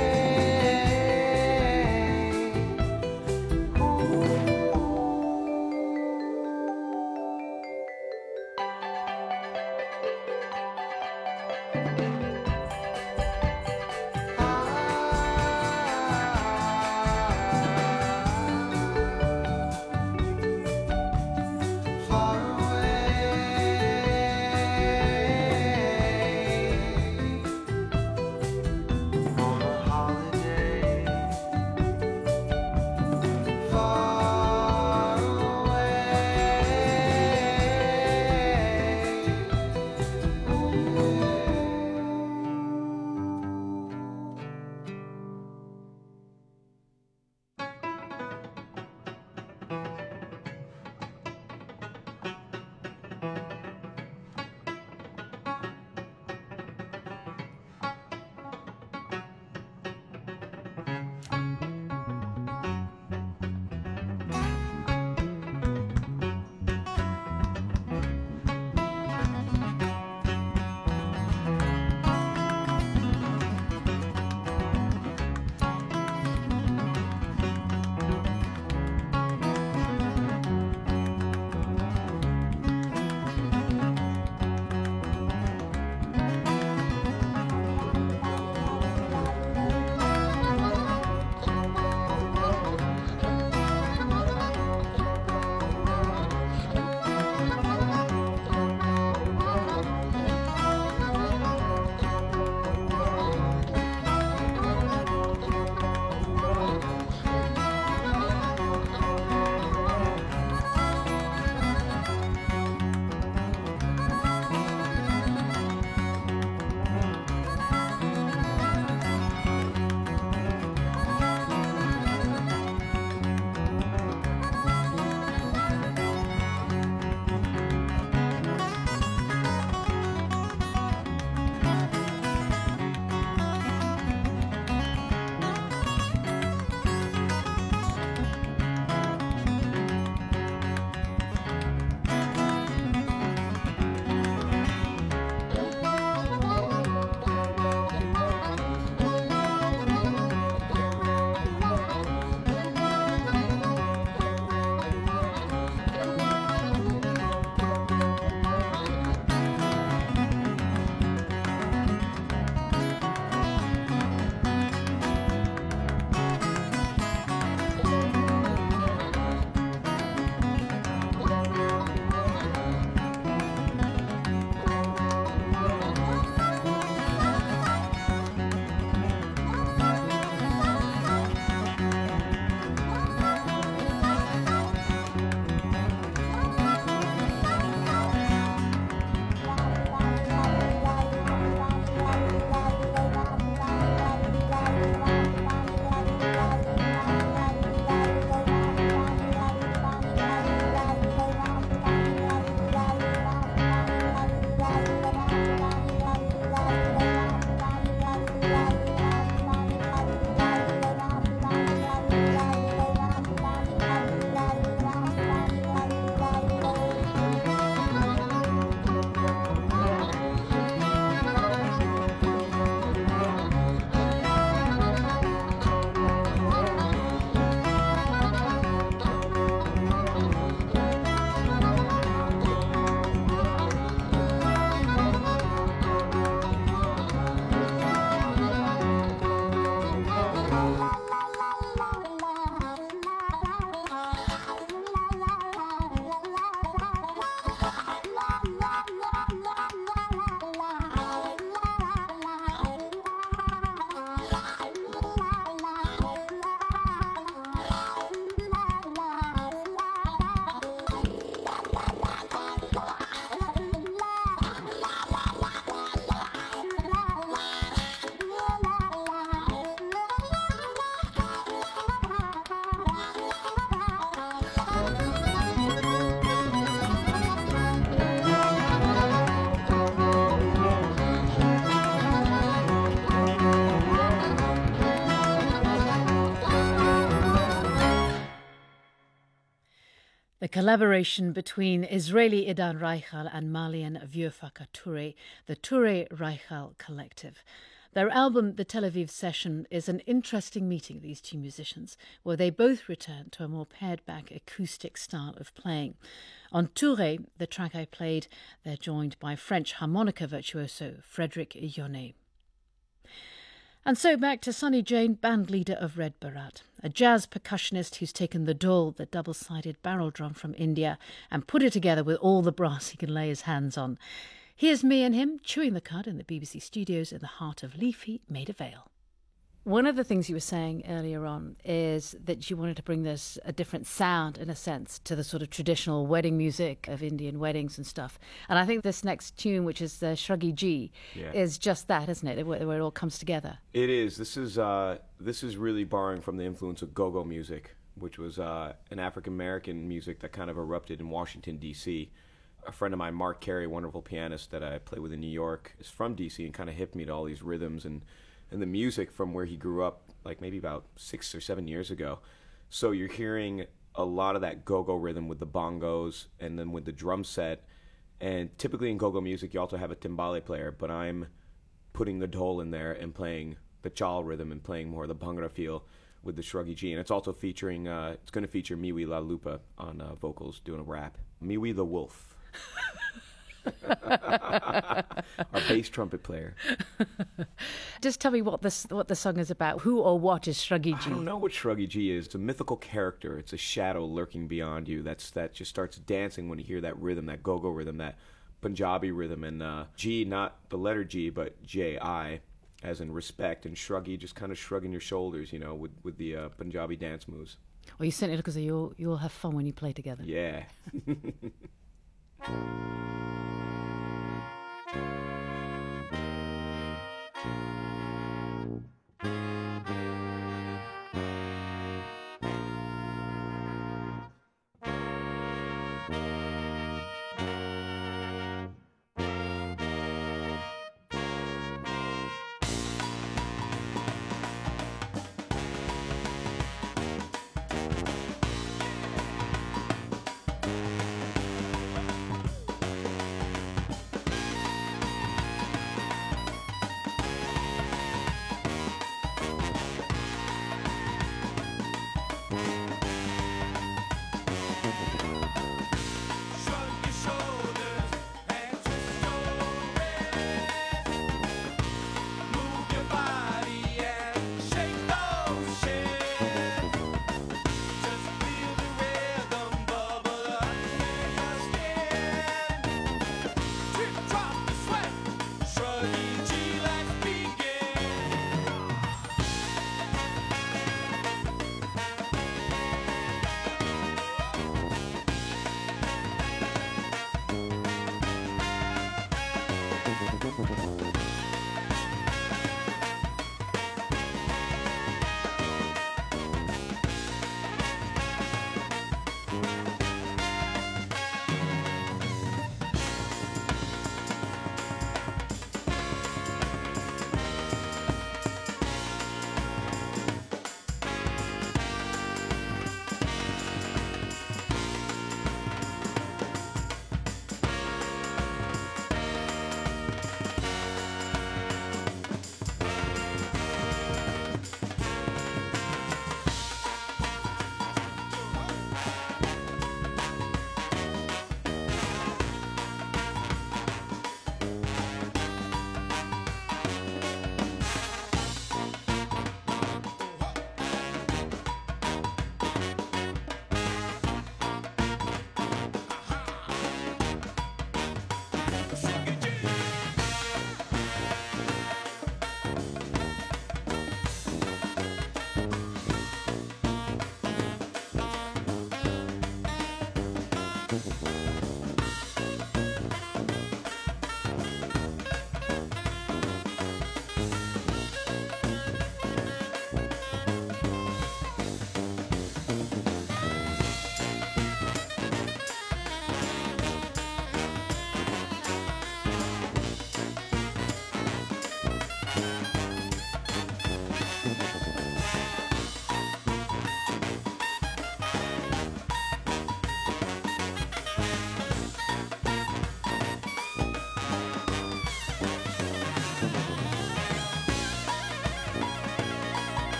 the collaboration between Israeli Idan Reichel and Malian Vieux-Faka Touré, the Touré Reichel Collective. Their album, The Tel Aviv Session, is an interesting meeting of these two musicians, where they both return to a more pared-back acoustic style of playing. On Touré, the track I played, they're joined by French harmonica virtuoso Frédéric Yonnet. And so back to Sonny Jane, band leader of Red Barat, a jazz percussionist who's taken the dhol, the double-sided barrel drum from India, and put it together with all the brass he can lay his hands on. Here's me and him chewing the cud in the BBC studios in the heart of leafy Maida Vale. One of the things you were saying earlier on is that you wanted to bring this a different sound, in a sense, to the sort of traditional wedding music of Indian weddings and stuff. And I think this next tune, which is the Shruggy G, is just that, isn't it? Where it all comes together. It is. This is really borrowing from the influence of go-go music, which was an African-American music that kind of erupted in Washington, D.C. A friend of mine, Mark Carey, wonderful pianist that I play with in New York, is from D.C. and kind of hipped me to all these rhythms and the music from where he grew up, like maybe about 6 or 7 years ago. So you're hearing a lot of that go-go rhythm with the bongos and then with the drum set. And typically in go-go music, you also have a timbale player, but I'm putting the dhol in there and playing the chal rhythm and playing more of the bhangra feel with the Shruggy G. And it's also featuring, it's going to feature Miwi La Lupa on vocals doing a rap. Miwi the Wolf. Our bass trumpet player. Just tell me what the song is about. Who or what is Shruggy G? I don't know what Shruggy G is. It's a mythical character. It's a shadow lurking beyond you that just starts dancing when you hear that rhythm, that go-go rhythm, that Punjabi rhythm. And G, not the letter G, but J-I, as in respect. And Shruggy, just kind of shrugging your shoulders, you know, with the Punjabi dance moves. Well, you certainly look as though you'll have fun when you play together. Yeah.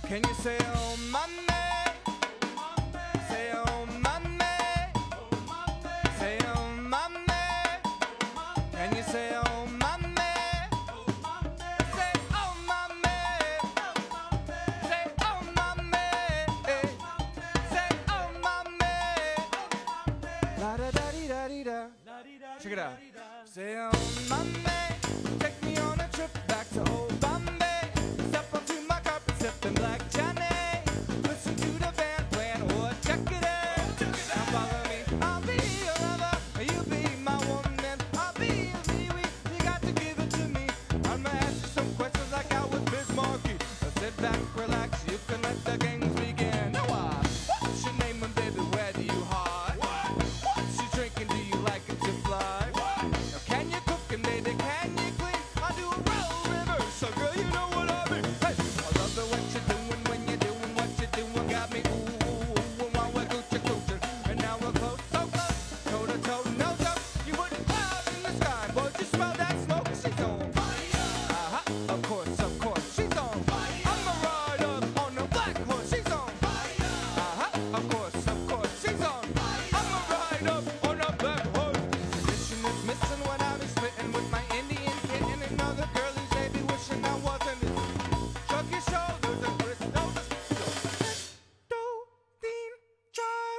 Can you say oh mommy? Say oh mommy. Say oh mommy. Can you say oh mommy? Say oh mommy. Say oh mommy. Say oh mommy. La da da dee da dee da. Check it out. Say oh mommy, take me on a trip back to old Bombay. Step onto my carpet, sipping Black Johnny. Listen to the band playing, oh check it out. Now follow me, I'll be your lover, you be my woman. I'll be your Louis, you got to give it to me. I'ma ask you some questions like I was Biz Markie. Sit back, relax, you can let the games begin. Now what's your name and baby, where do you hide? What's you drinking, do you like it to fly? Can you cook and baby, can you clean? I do a roll reverse, so girl, you know what I mean. Hey, I love the what you're doing when you're doing what you're doing. Got me ooh, ooh, ooh, while we're Gucci Gucci. And now we're close, so close, toe to toe, no joke. You put it clouds in the sky, boy, just smell that smoke. She's on fire. Of course, she's on fire. I'ma ride up on the black horse. She's on fire. Of course, she's on fire. I'ma ride up on the black horse. Tradition is missing when I be spitting with my Indian kid and another girlie they be wishing I wasn't. Shrug your shoulders and twist those. Do din char.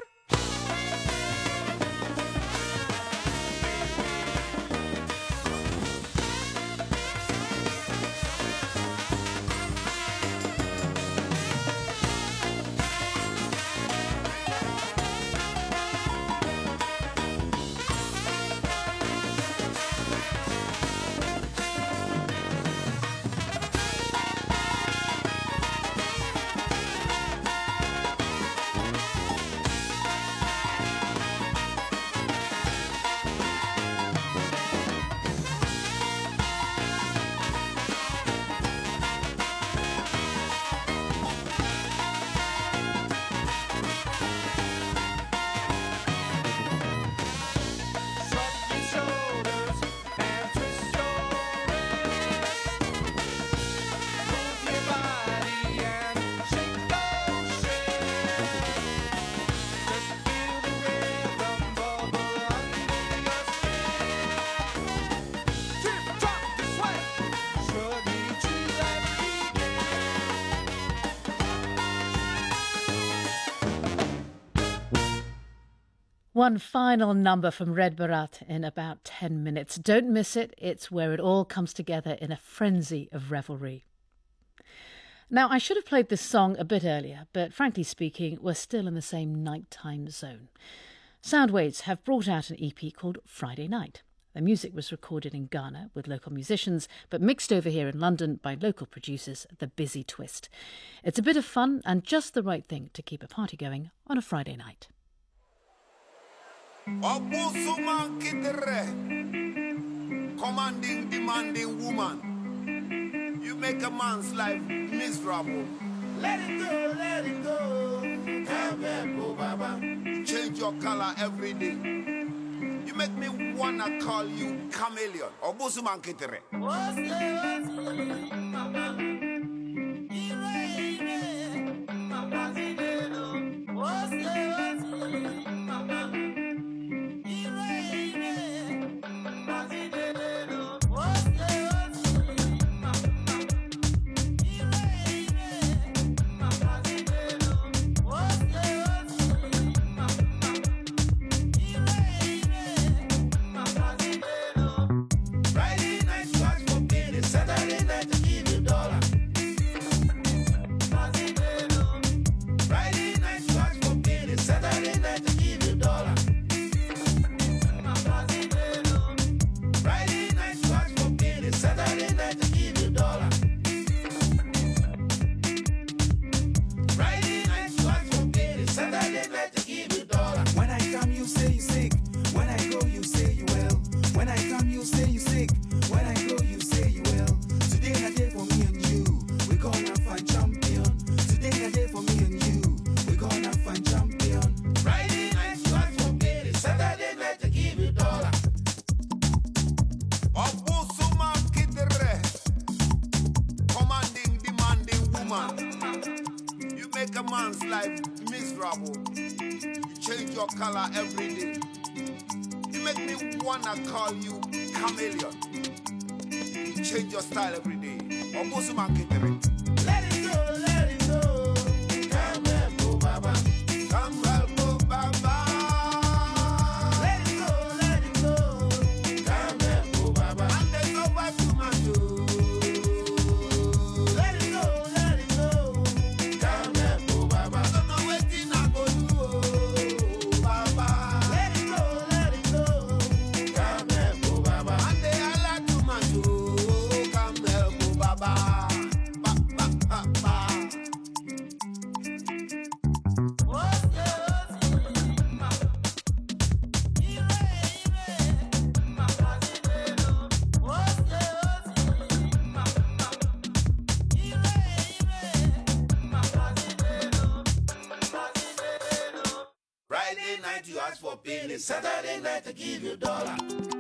Shrug your shoulders and twist your wrist. Move your body and shake those shifts. Just feel the rhythm bubble under your skin. Drip, drop the sweat. Shrug each let's begin. One final number from Red Baraat in about 10 minutes. Don't miss it. It's where it all comes together in a frenzy of revelry. Now, I should have played this song a bit earlier, but frankly speaking, we're still in the same nighttime zone. Soundwaves have brought out an EP called Friday Night. The music was recorded in Ghana with local musicians, but mixed over here in London by local producers, The Busy Twist. It's a bit of fun and just the right thing to keep a party going on a Friday night. Obusuman Kitere, commanding, demanding woman. You make a man's life miserable. Let it go, let it go. Come back, go, Baba. You change your color every day. You make me wanna call you chameleon. Obusuman Kitere. Friday night, watch for penny. Saturday night, to give you $1. life miserable. You change your color every day. You make me wanna call you chameleon. You change your style every day. Almost man get it. Let it go, let it go. Come back, go, Baba. Come back, go, Baba. Let it go, let it go. Come back, go, Baba. And there's no back to my door. Let it go, let it go. Come back, go, Baba. I don't know what I go do, Baba. Let it go, let it go. Come back, go, Baba. And they are like to my door. Come back, go, Baba. Ba, ba, ba, ba. Friday night you ask for penny, Saturday night to give you dollar.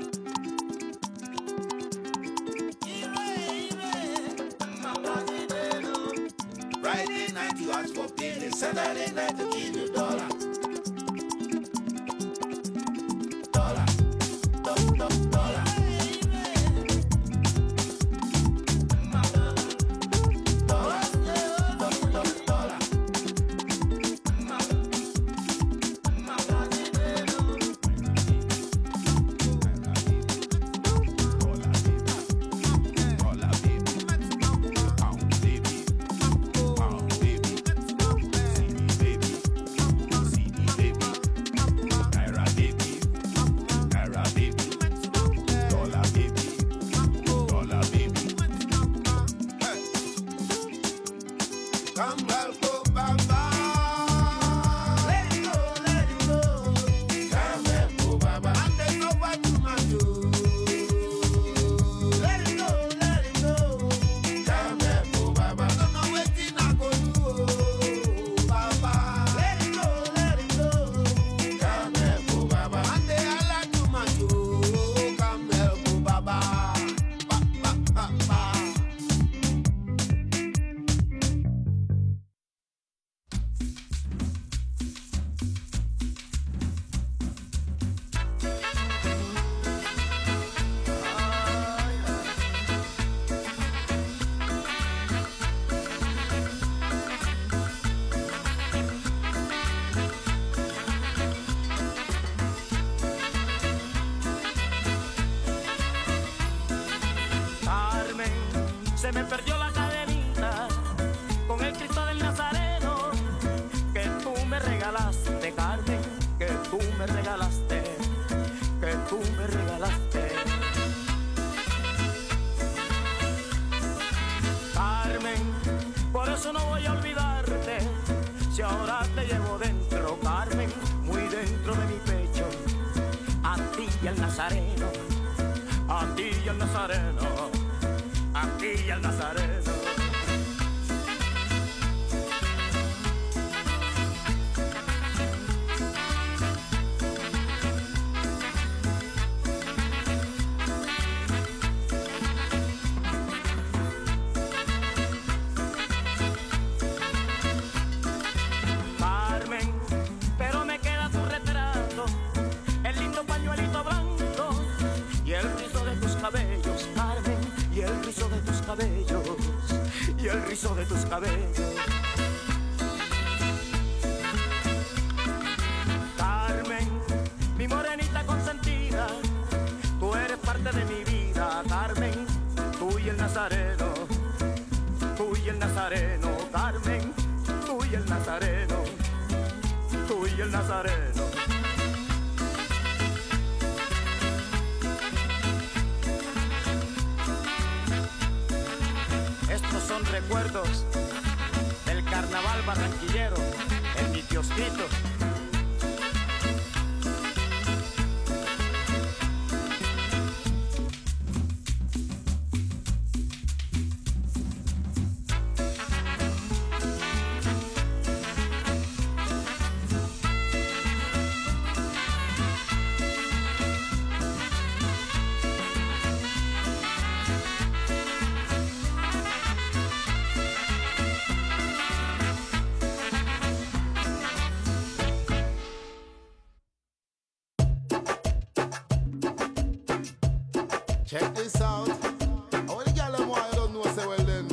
Friday night you ask for penny, Saturday night to give you dollar. Dollar, dollar. Come back, go, Baba. Let it go, let it go. Come back, go, Baba. And there's no back to my door. Let it go, let it go. Come back, go, Baba. I don't know what I go do, Baba. Let it go, let it go. Come back, go, Baba. And they are like to my door. Come back, go, Baba. Ba, ba, ba, ba. Carmen, se me perdió la cadenita con el Cristo del Nazareno que tú me regalaste, Carmen, que tú me regalaste, que tú me regalaste. Carmen, por eso no voy a olvidarte, si ahora te llevo dentro, Carmen, muy dentro de mi pecho, a ti y al Nazareno. A ti y al Nazareno, a ti y al Nazareno. Carmen, pero me queda tu retrato, el lindo pañuelito blanco y el rizo de tus cabellos, Carmen, y el rizo de tus cabellos, y el rizo de tus cabellos. Carmen, mi morenita consentida, tú eres parte de mi vida, Carmen, tú y el Nazareno, tú y el Nazareno, Carmen, tú y el Nazareno, tú y el Nazareno. Estos son recuerdos del carnaval barranquillero en mi kiosquito. south. All the girl them why you don't know say well then.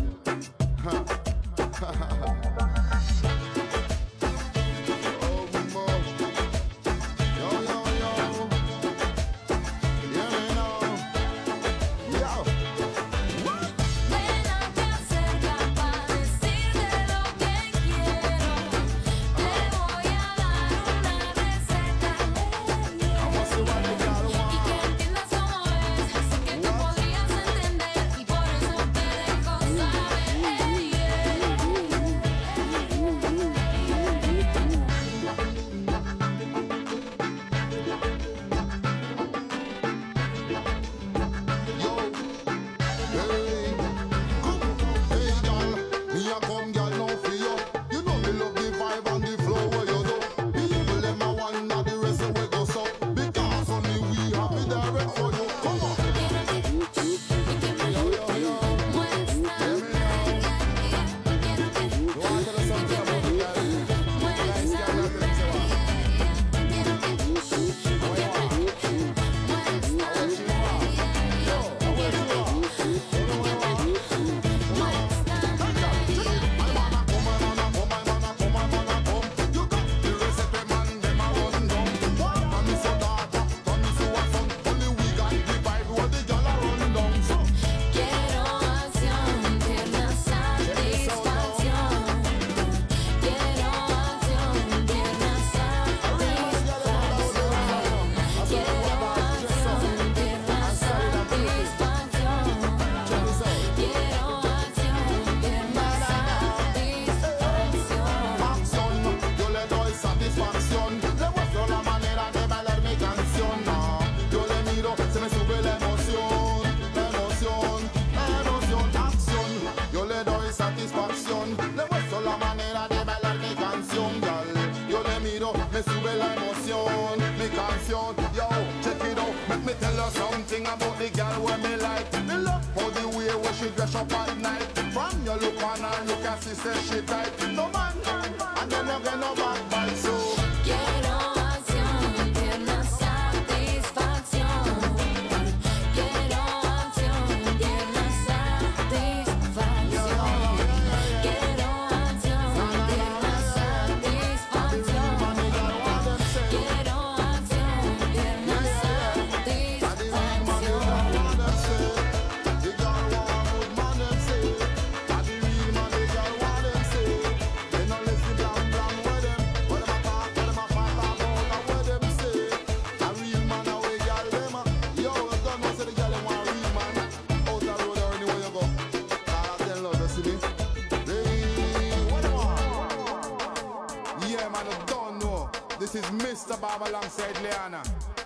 This is Mr. Bob alongside Leanna.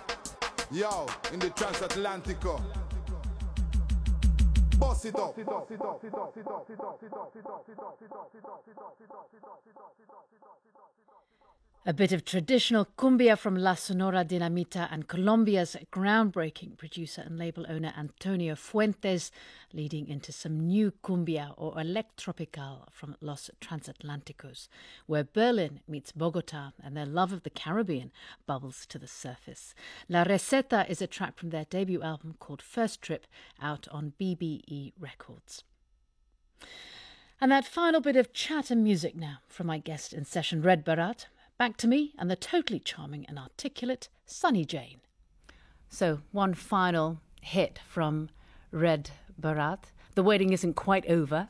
Yo, in the Transatlantico. Boss it up. A bit of traditional cumbia from La Sonora Dinamita and Colombia's groundbreaking producer and label owner Antonio Fuentes, leading into some new cumbia or electropical from Los Transatlanticos, where Berlin meets Bogota and their love of the Caribbean bubbles to the surface. La Receta is a track from their debut album called First Trip, out on BBE Records. And that final bit of chat and music now from my guest in session, Red Baraat. Back to me and the totally charming and articulate Sunny Jane. So, one final hit from Red Baraat. The waiting isn't quite over.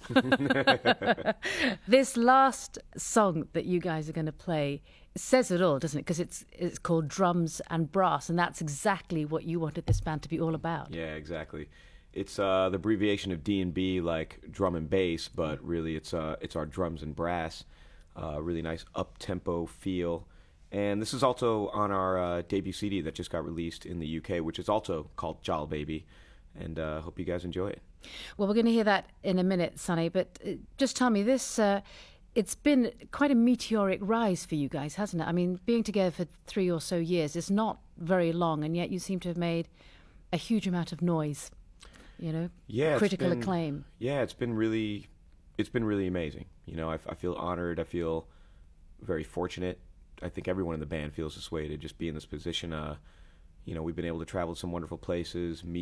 This last song that you guys are going to play says it all, doesn't it? Because it's called Drums and Brass, and that's exactly what you wanted this band to be all about. Yeah, exactly. It's the abbreviation of D&B, like drum and bass, but really it's our drums and brass. Really nice up-tempo feel. And this is also on our debut CD that just got released in the UK, which is also called Jal Baby. And hope you guys enjoy it. Well, we're going to hear that in a minute, Sonny, but just tell me this, it's been quite a meteoric rise for you guys, hasn't it? I mean, being together for 3 or so years is not very long, and yet you seem to have made a huge amount of noise, you know, critical acclaim. Yeah, it's been really amazing. You know, I feel honored. I feel very fortunate. I think everyone in the band feels this way, to just be in this position. You know, we've been able to travel to some wonderful places, meet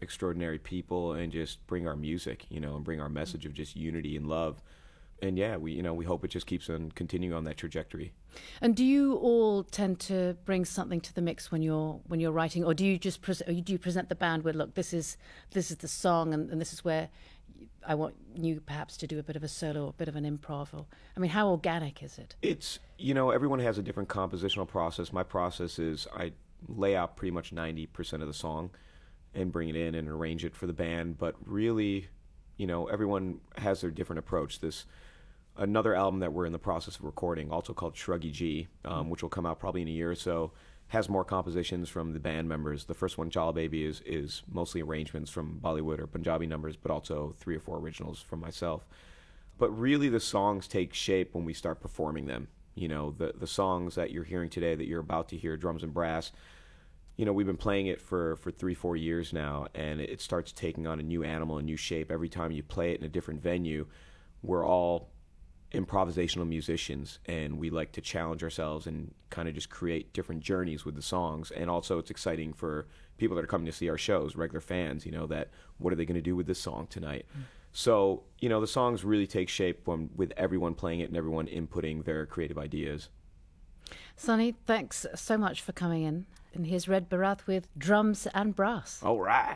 extraordinary people and just bring our music, and bring our message of just unity and love. And yeah, we hope it just keeps on continuing on that trajectory. And do you all tend to bring something to the mix when you're writing, or do you just present the band with, look, this is the song, and this is where I want you perhaps to do a bit of a solo, a bit of an improv? Or, I mean, how organic is it? It's, everyone has a different compositional process. My process is I lay out pretty much 90% of the song and bring it in and arrange it for the band. But really, everyone has their different approach. Another album that we're in the process of recording, also called Shruggy G, which will come out probably in a year or so, has more compositions from the band members. The first one, Jala Baby, is mostly arrangements from Bollywood or Punjabi numbers, but also 3 or 4 originals from myself. But really the songs take shape when we start performing them. The songs that you're hearing today, that you're about to hear, Drums and Brass, we've been playing it for 3-4 years now, and it starts taking on a new animal, a new shape. Every time you play it in a different venue, we're all improvisational musicians, and we like to challenge ourselves and kind of just create different journeys with the songs. And also it's exciting for people that are coming to see our shows, regular fans, that what are they going to do with this song tonight? So, the songs really take shape with everyone playing it and everyone inputting their creative ideas. Sonny, thanks so much for coming in. And here's Red Barath with Drums and Brass. All right.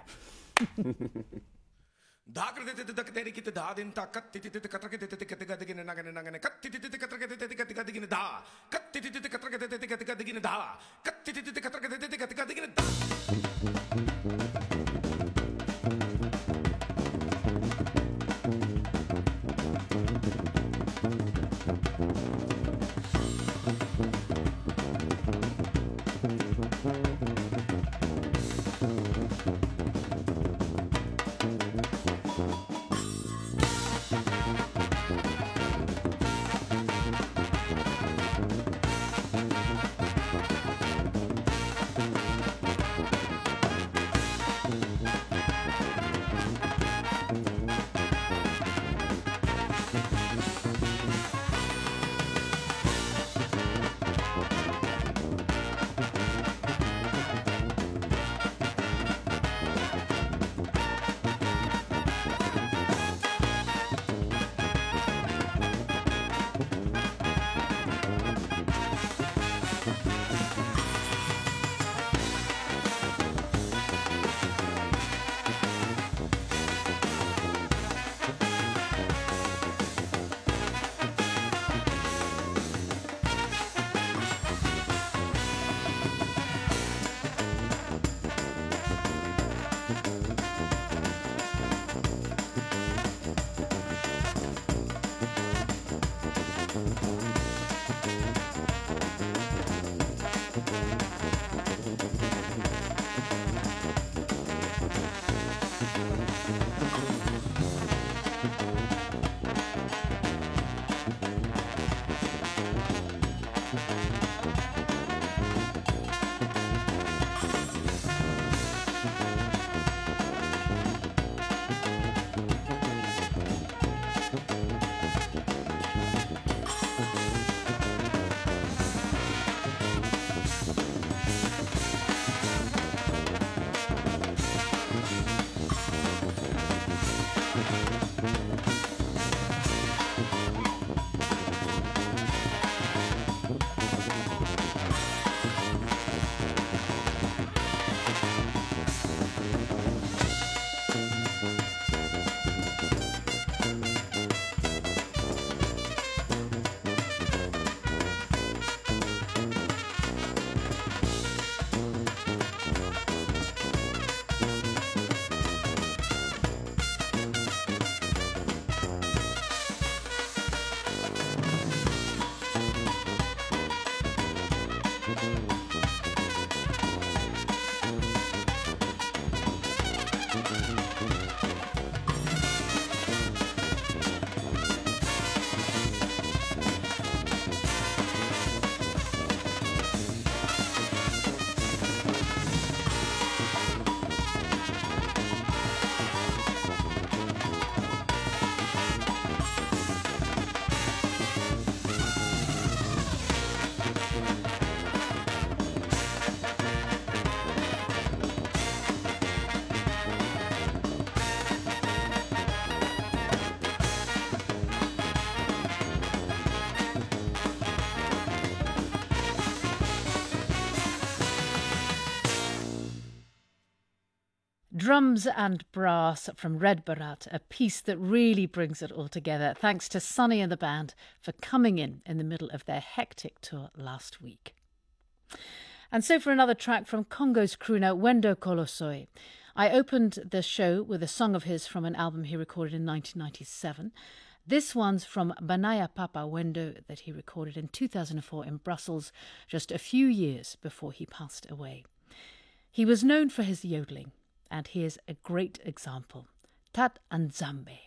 Drums and Brass from Red Barat, a piece that really brings it all together. Thanks to Sonny and the band for coming in the middle of their hectic tour last week. And so for another track from Congo's crooner Wendo Kolosoi. I opened the show with a song of his from an album he recorded in 1997. This one's from Banaya Papa Wendo that he recorded in 2004 in Brussels, just a few years before he passed away. He was known for his yodeling, and here's a great example. Tat Nzambe.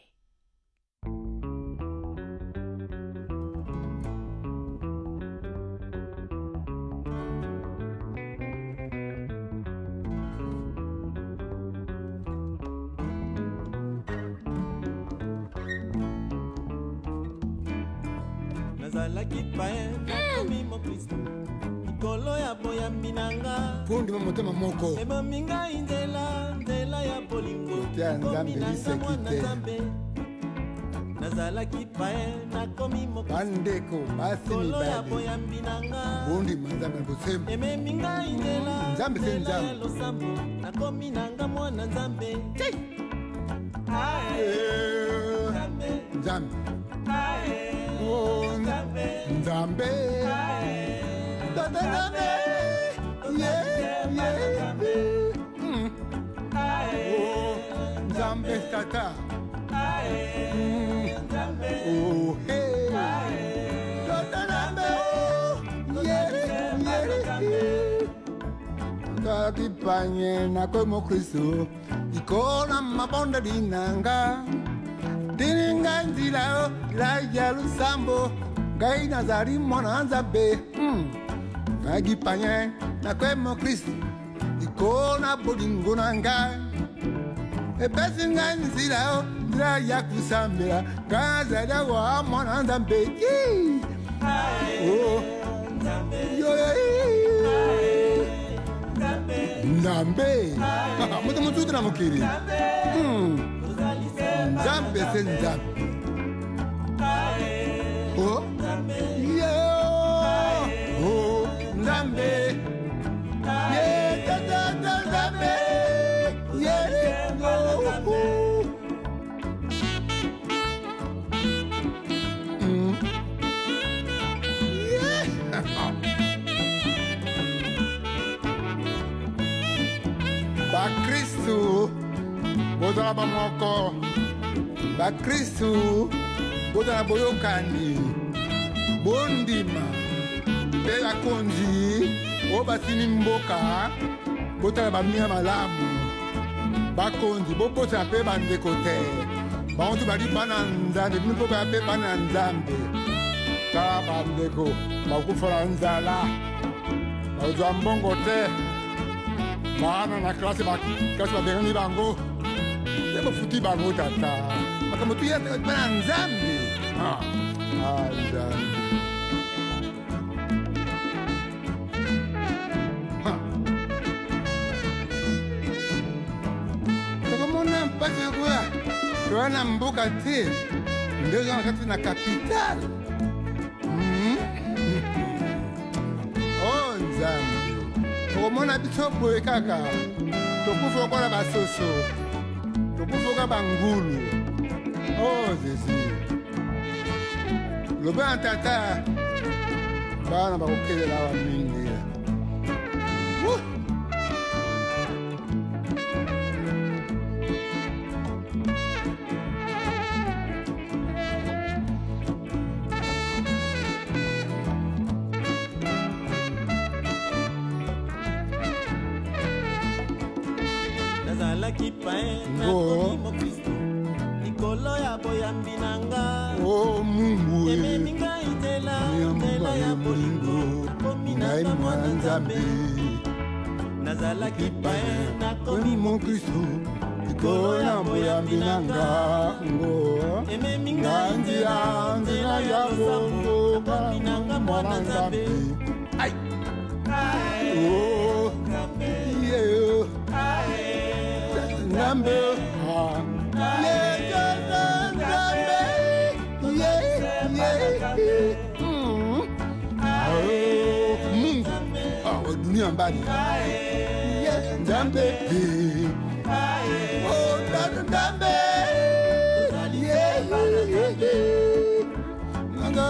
nazalaki paye nakomi mokristo likolo ya boyambi nanga pundi motema moko ebomi ngai nzela ya bolingo komi nanga mwana nzambe nazalaki paye nakomi bandeko basi likolo ya boyambi nanga pundi manzambe bosembo ememi ngai nzambe se nzela ya losambo nakomi nanga mwana nzambe nzambe Nzambe Tata Nzambe Nzambe Tata Oh hey Tata Nzambe Kakipanye na komo Kristo Ikona mabonda dinanga Tininga nzila la Yerusambo Gai nazari mwana nzambe Kakipanye na komo Kristo Ikona bolingo nanga Epesi nga nzila la yakusambela Kazada wa mwana nzambe Oh Nzambe Mutu mutu na mukiri Nzambe se nzambe Oh Yeah Oh Nzambe Yeah Tata Nzambe Yeah Oh Bakristu Bozala bamoko Bakristu Bozala boyokani Bondima Pe bakonzi O basini mboka Botala bamia malamu Bakonzi Boposa pe bandeko te Baontu bali bana nzambe Bino po pe bana nzambe Tala bandeko Bakufala nzala Bauzwa mbongo te Bana na klase baberani bango Sebo futi bango tata Makambo tu yete bana nzambe nzambe Tokomona mpasi kwa Towana mboka te Ndezo nakati na kapital Oh nzambe Tokomona biso boye kaka Tokufa kwa basoso Tokufa bangulu Oh Jésus Loba tata Bana bakokelela wa mingi nazalaki paye nakomi mokristo likolo ya boyambi nanga Oh Mungu ememi ngai nzela ya bolingo nakomi nanga mwana nzambe nazalaki paye nakomi mokristo likolo ya boyambi nanga ememi ngai nzela ya bolingo nakomi nanga mwana nzambe Oh Yeah Nzambe Mungu dunia mbali Nzambe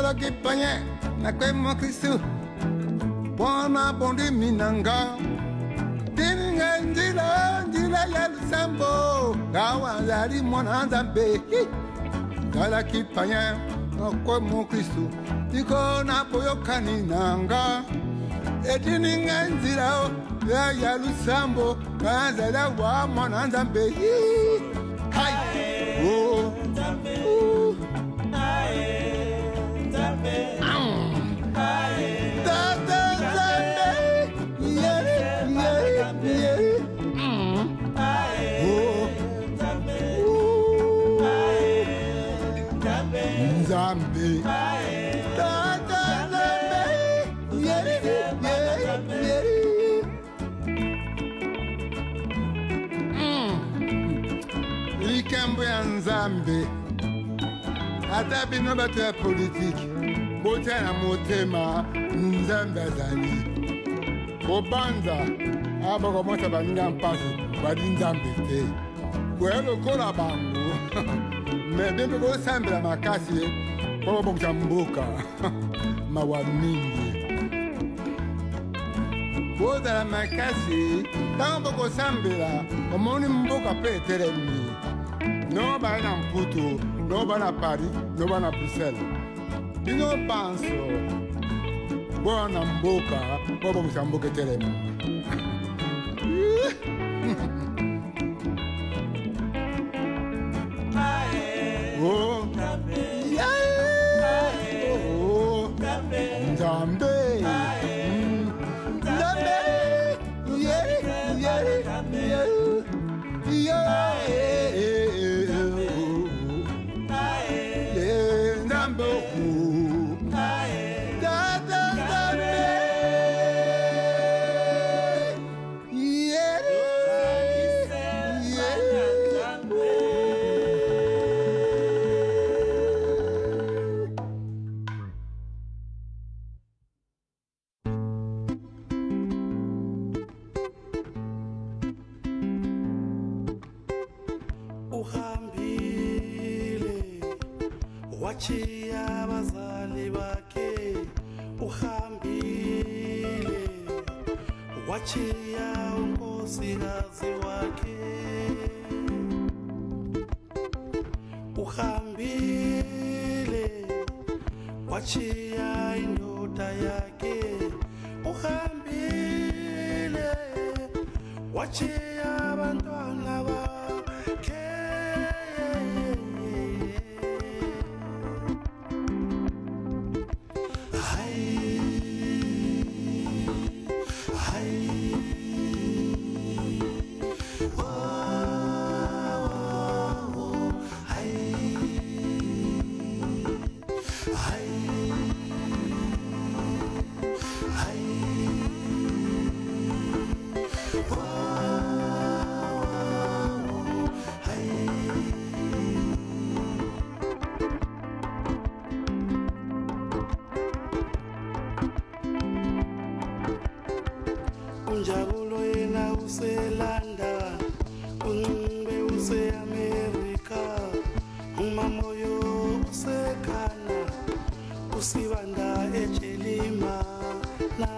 Gala kipanye na kwe mo Kristu Bona bondi minanga Dininga njila ya lusambo Gawa zari mwana zambe Gala kipanye na kwe mo Kristu Diko na poyo kaninanga Dininga njila ya lusambo Gawa zari mwana zambe Hai Oh Zambi Likembo ya Nzambe Ata bino bato ya politiki Bote na motema Nzambe azali Kobanza Abako mwata baninga mpaso Badi Nzambe te Kwelo kola bango Mebembe bo sambela makasi Kwa bonga mboka Mawa mingi Boda la makasi Tango boko sambela Omoni mboka pe teremi No ba na Mputo No ba na Paris No ba na Bruxelles Bino panso Bona mboka Kwa bonga mboka teremi Oh, yeah. Oh, Nzambe, Nzambe, yeah, yeah, yeah, Nzambe. Wachia abazali bakhe uhambile wachia unkosikazi wakhe uhambile wachia indoda yakhe uhambile wachia abantwana bakhe Unjabulo yena uselanda Unbe use Amerika Umamoyo usekana Usibanda echelima na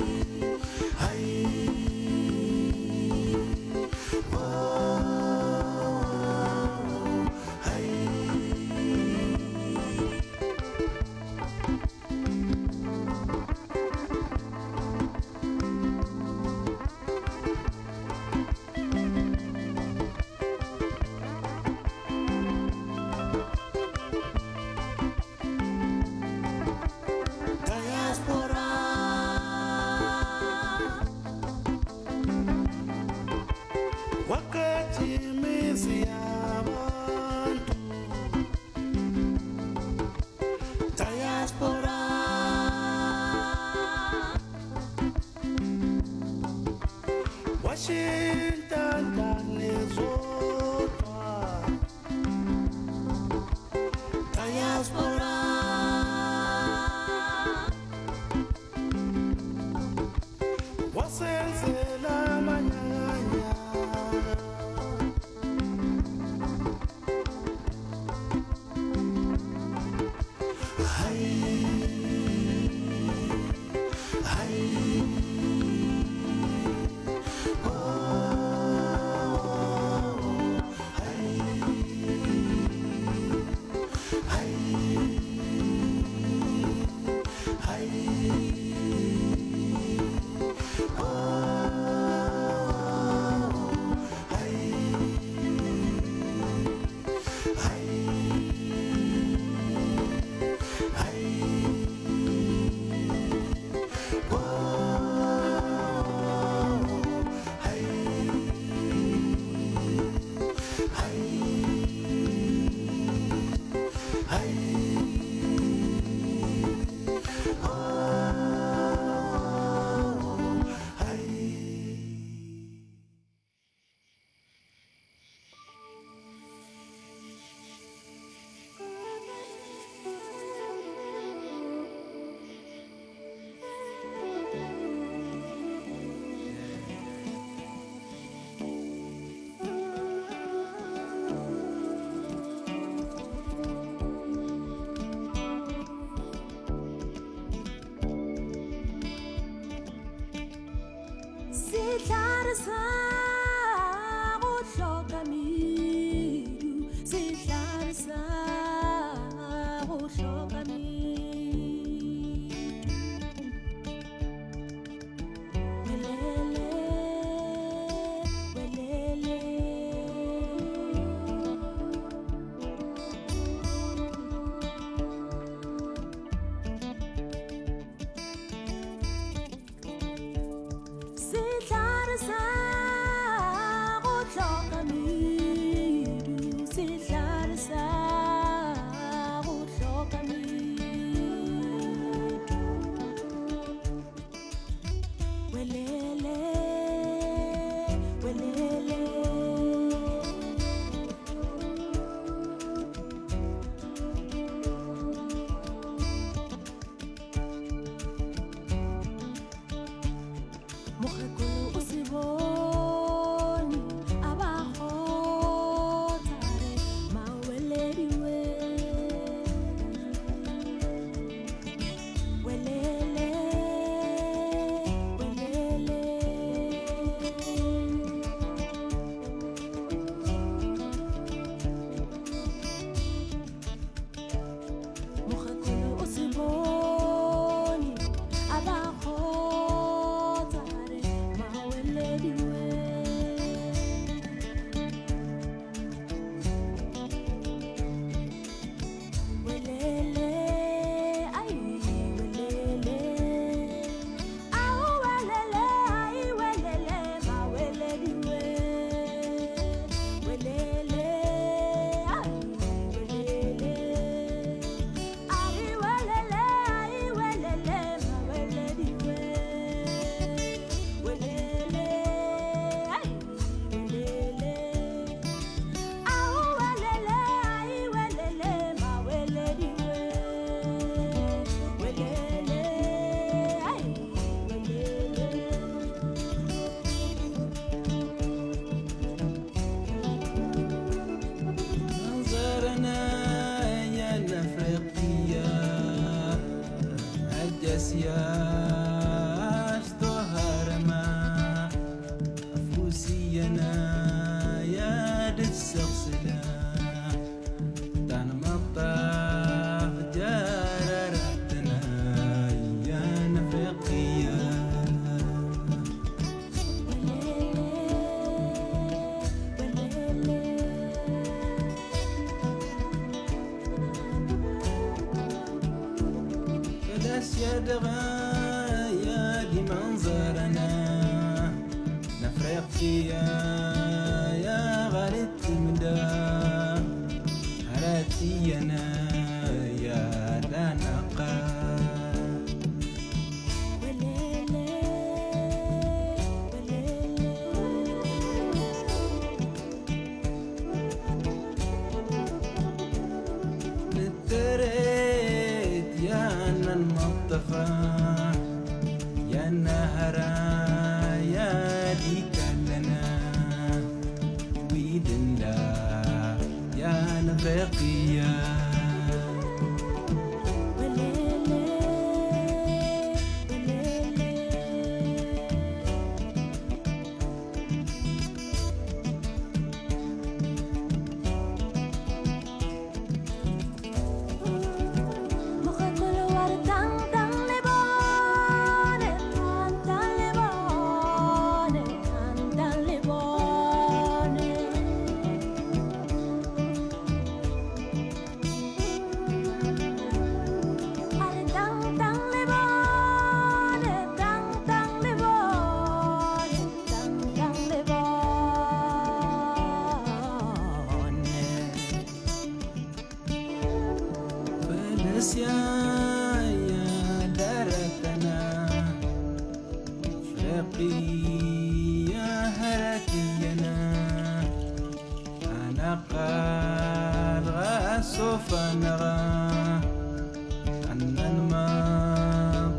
Oh بقية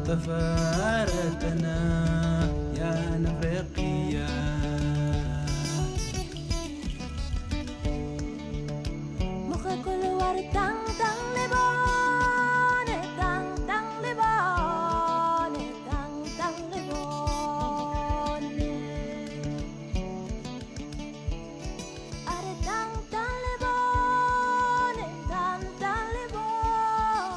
تفارتنا يا نفرقيا Mukha keluar tang tang lebon, tang tang lebon, tang tang lebon. Are tang tang lebon, tang tang lebon.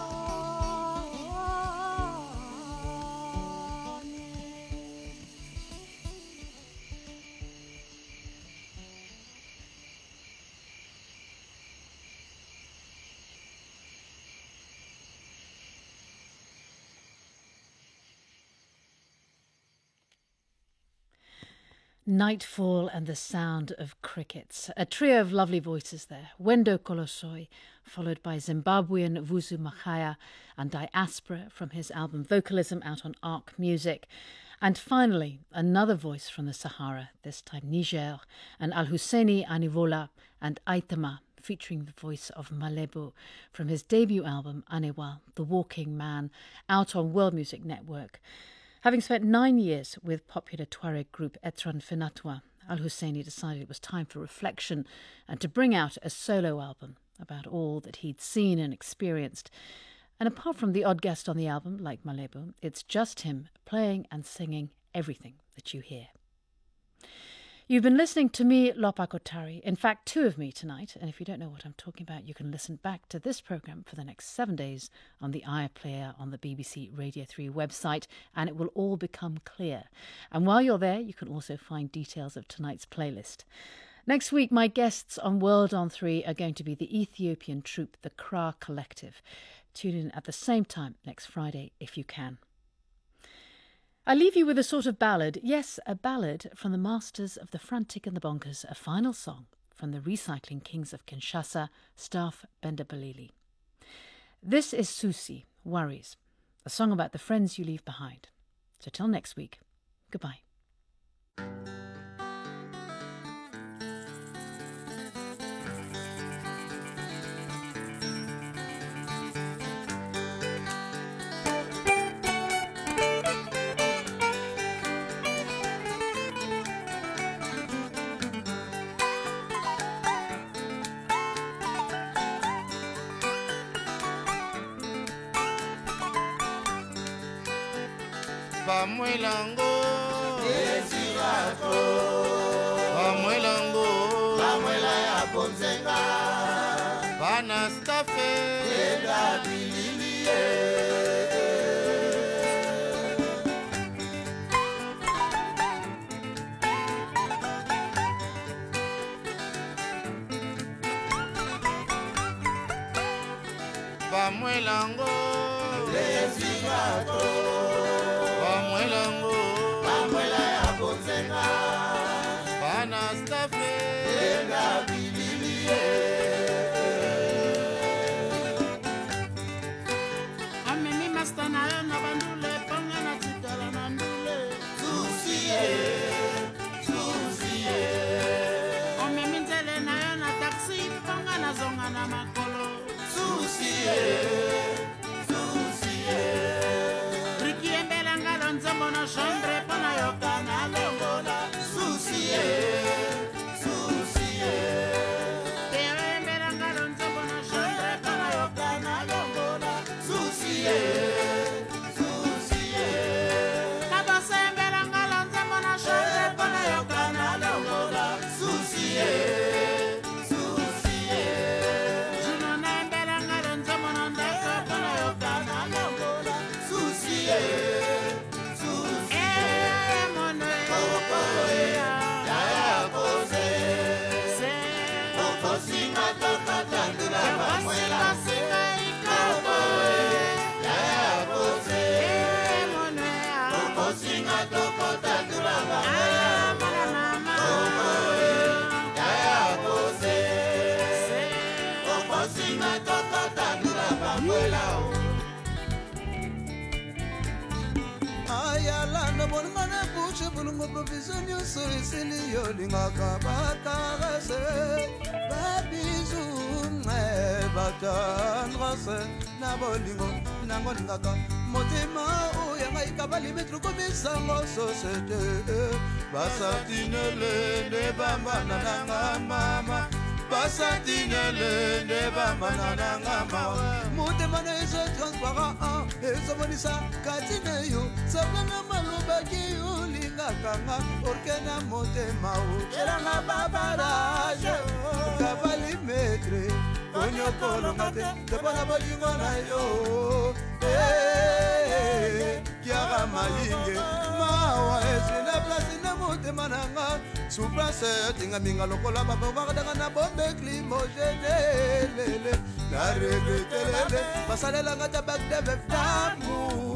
Nightfall and the sound of crickets. A trio of lovely voices there. Wendo Kolosoi, followed by Zimbabwean Vuzu Machaya and Diaspora from his album Vocalism out on Arc Music. And finally, another voice from the Sahara, this time Niger, and Al-Husseini Anivola and Aitama, featuring the voice of Malebu from his debut album Anewa, The Walking Man, out on World Music Network. Having spent 9 years with popular Tuareg group Etran Finatwa, Al-Husseini decided it was time for reflection and to bring out a solo album about all that he'd seen and experienced. And apart from the odd guest on the album, like Malebu, it's just him playing and singing everything that you hear. You've been listening to me, Lopa Kotari, in fact 2 of me tonight, and if you don't know what I'm talking about, you can listen back to this programme for the next 7 days on the iPlayer on the BBC Radio 3 website, and it will all become clear. And while you're there, you can also find details of tonight's playlist. Next week, my guests on World on 3 are going to be the Ethiopian troupe, the Kra Collective. Tune in at the same time next Friday if you can. I leave you with a sort of ballad, yes, a ballad from the masters of the Frantic and the Bonkers, a final song from the Recycling Kings of Kinshasa, Staff Benda Balili. This is Susi, Worries, a song about the friends you leave behind. So till next week, goodbye. Pamuelango, Pamuelango, Pamuela ya Ponzenga, Panastafe, Eda Bililie. Pamuelango, Lesigato. Pamuelango, Pamuela ya Ponzenga, Panastafe, Eda Bililie. Amini mastana ya na bandule, ponga na chikala na ndule. Susie, Susie. Amini mtele na ya na taxi, ponga na zonga na makolo. Susie, Susie. Mona chambre pana yoka na longola Susie, Susie. Tere meranga lonzo mona chambre pana yoka na longola Susie, Susie. Kabase meranga lonzo mona chambre pana yoka na longola Susie, Susie. Juno na meranga lonzo mona ndeka pana yoka na longola Susie. Ayala no bolngana puche bulungo provisionyo so isili yolinga kabaka se babizu batanrase na bolingo nango lingaka motema oya ngaika balimetru komisango societe basatinele ne bambana nanga mama basatinele ne bambana nanga mama mutemana eso transparent eso bonisa katineyo sabana maloba kiulinga kanga orkena motema uchelanga babaraje kabalimetre Konyo kono mate, te pana balingo na yo. Kiara malinge, mawa esina place na mote mananga. Supra tinga minga lokola baba wakadanga na bombe klimogene lele. La regrete lele, pasale langa tabak de beftamu.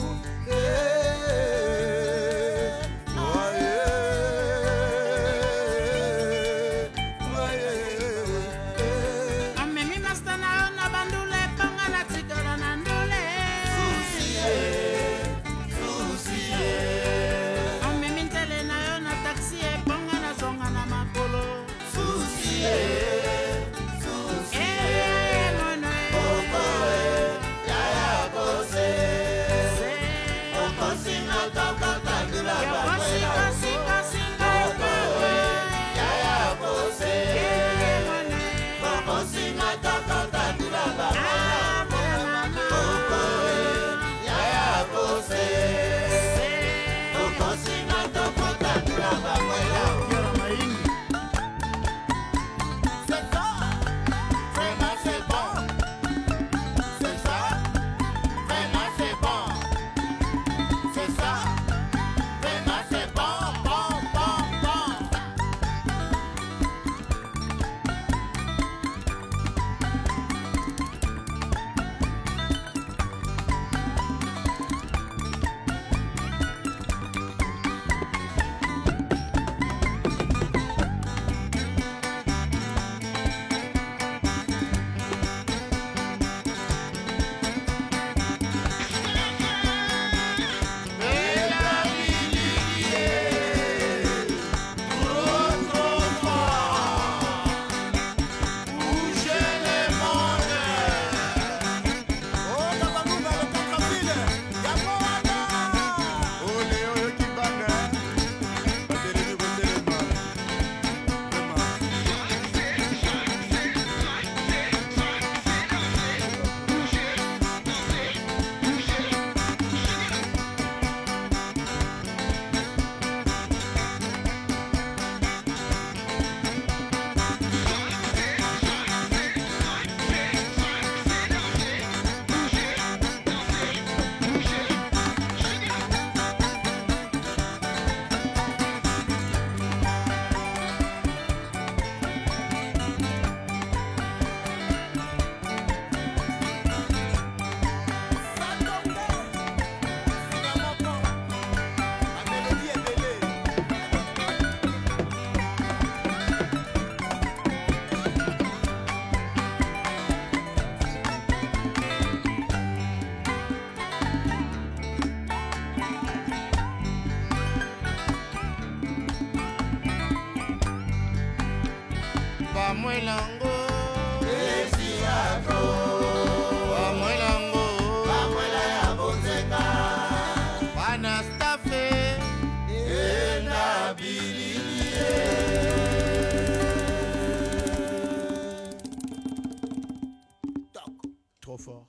Trop fort.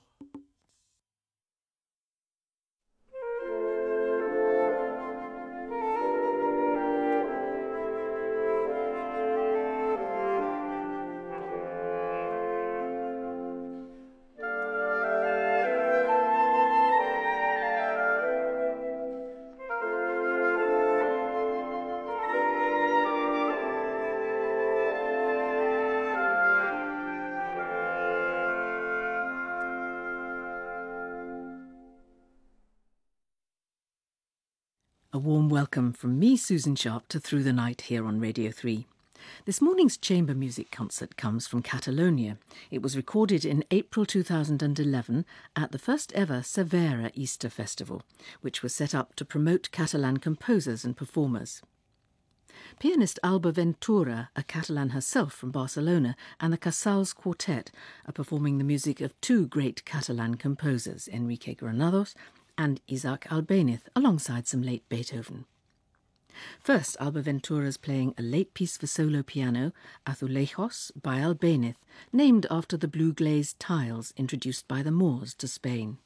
A warm welcome from me, Susan Sharp, to Through the Night here on Radio 3. This morning's chamber music concert comes from Catalonia. It was recorded in April 2011 at the first ever Cervera Easter Festival, which was set up to promote Catalan composers and performers. Pianist Alba Ventura, a Catalan herself from Barcelona, and the Casals Quartet are performing the music of two great Catalan composers, Enrique Granados and Isaac Albéniz, alongside some late Beethoven. First, Alba Ventura's playing a late piece for solo piano, Azulejos, by Albéniz, named after the blue glazed tiles introduced by the Moors to Spain.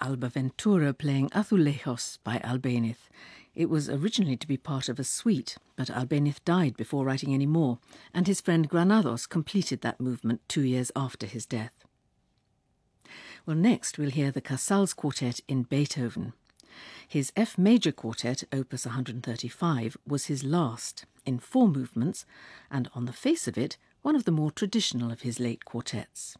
Alba Ventura playing Azulejos by Albéniz. It was originally to be part of a suite, but Albéniz died before writing any more, and his friend Granados completed that movement 2 years after his death. Well, next we'll hear the Casals Quartet in Beethoven. His F major quartet, opus 135, was his last, in 4 movements, and on the face of it, one of the more traditional of his late quartets.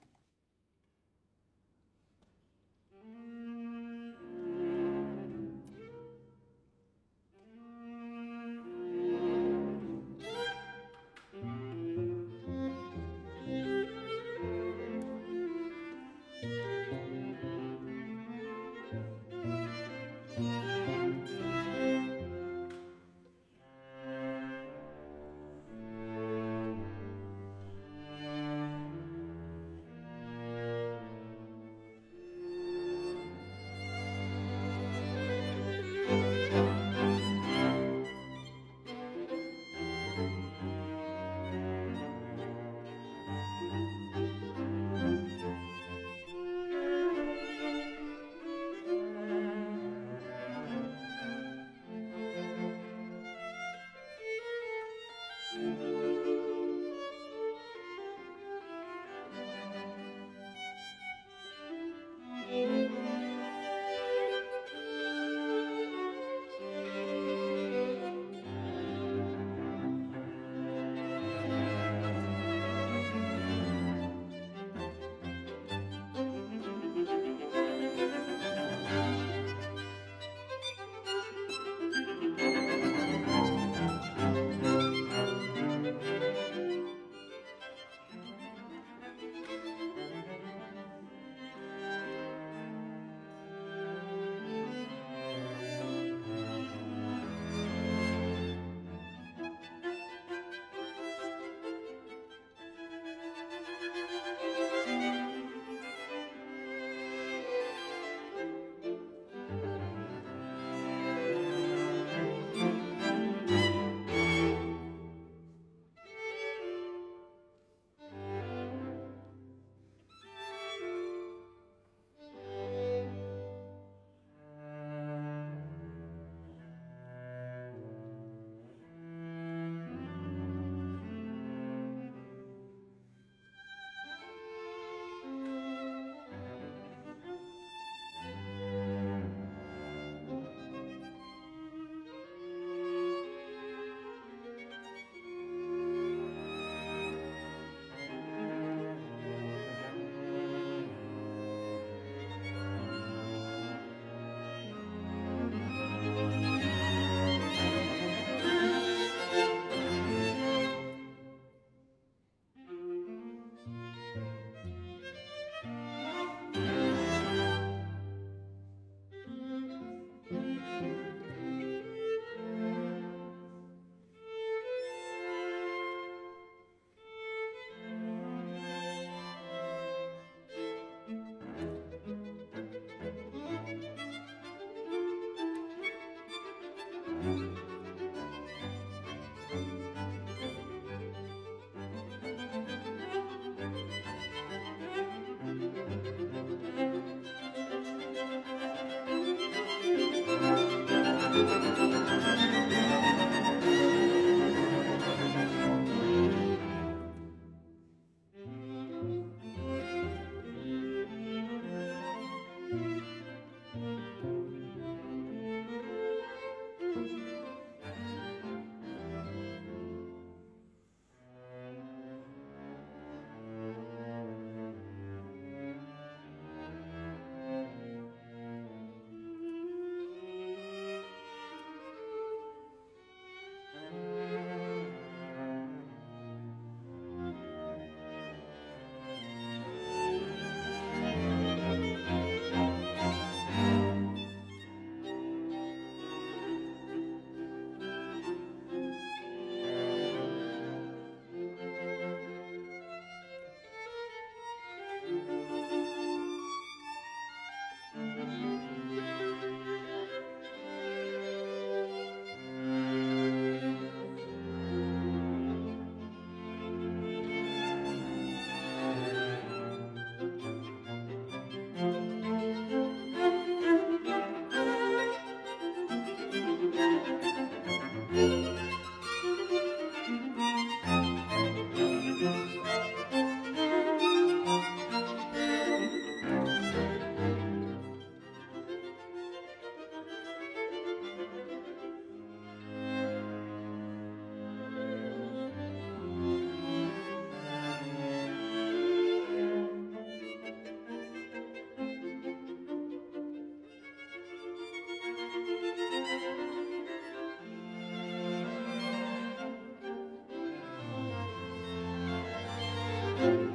Thank you.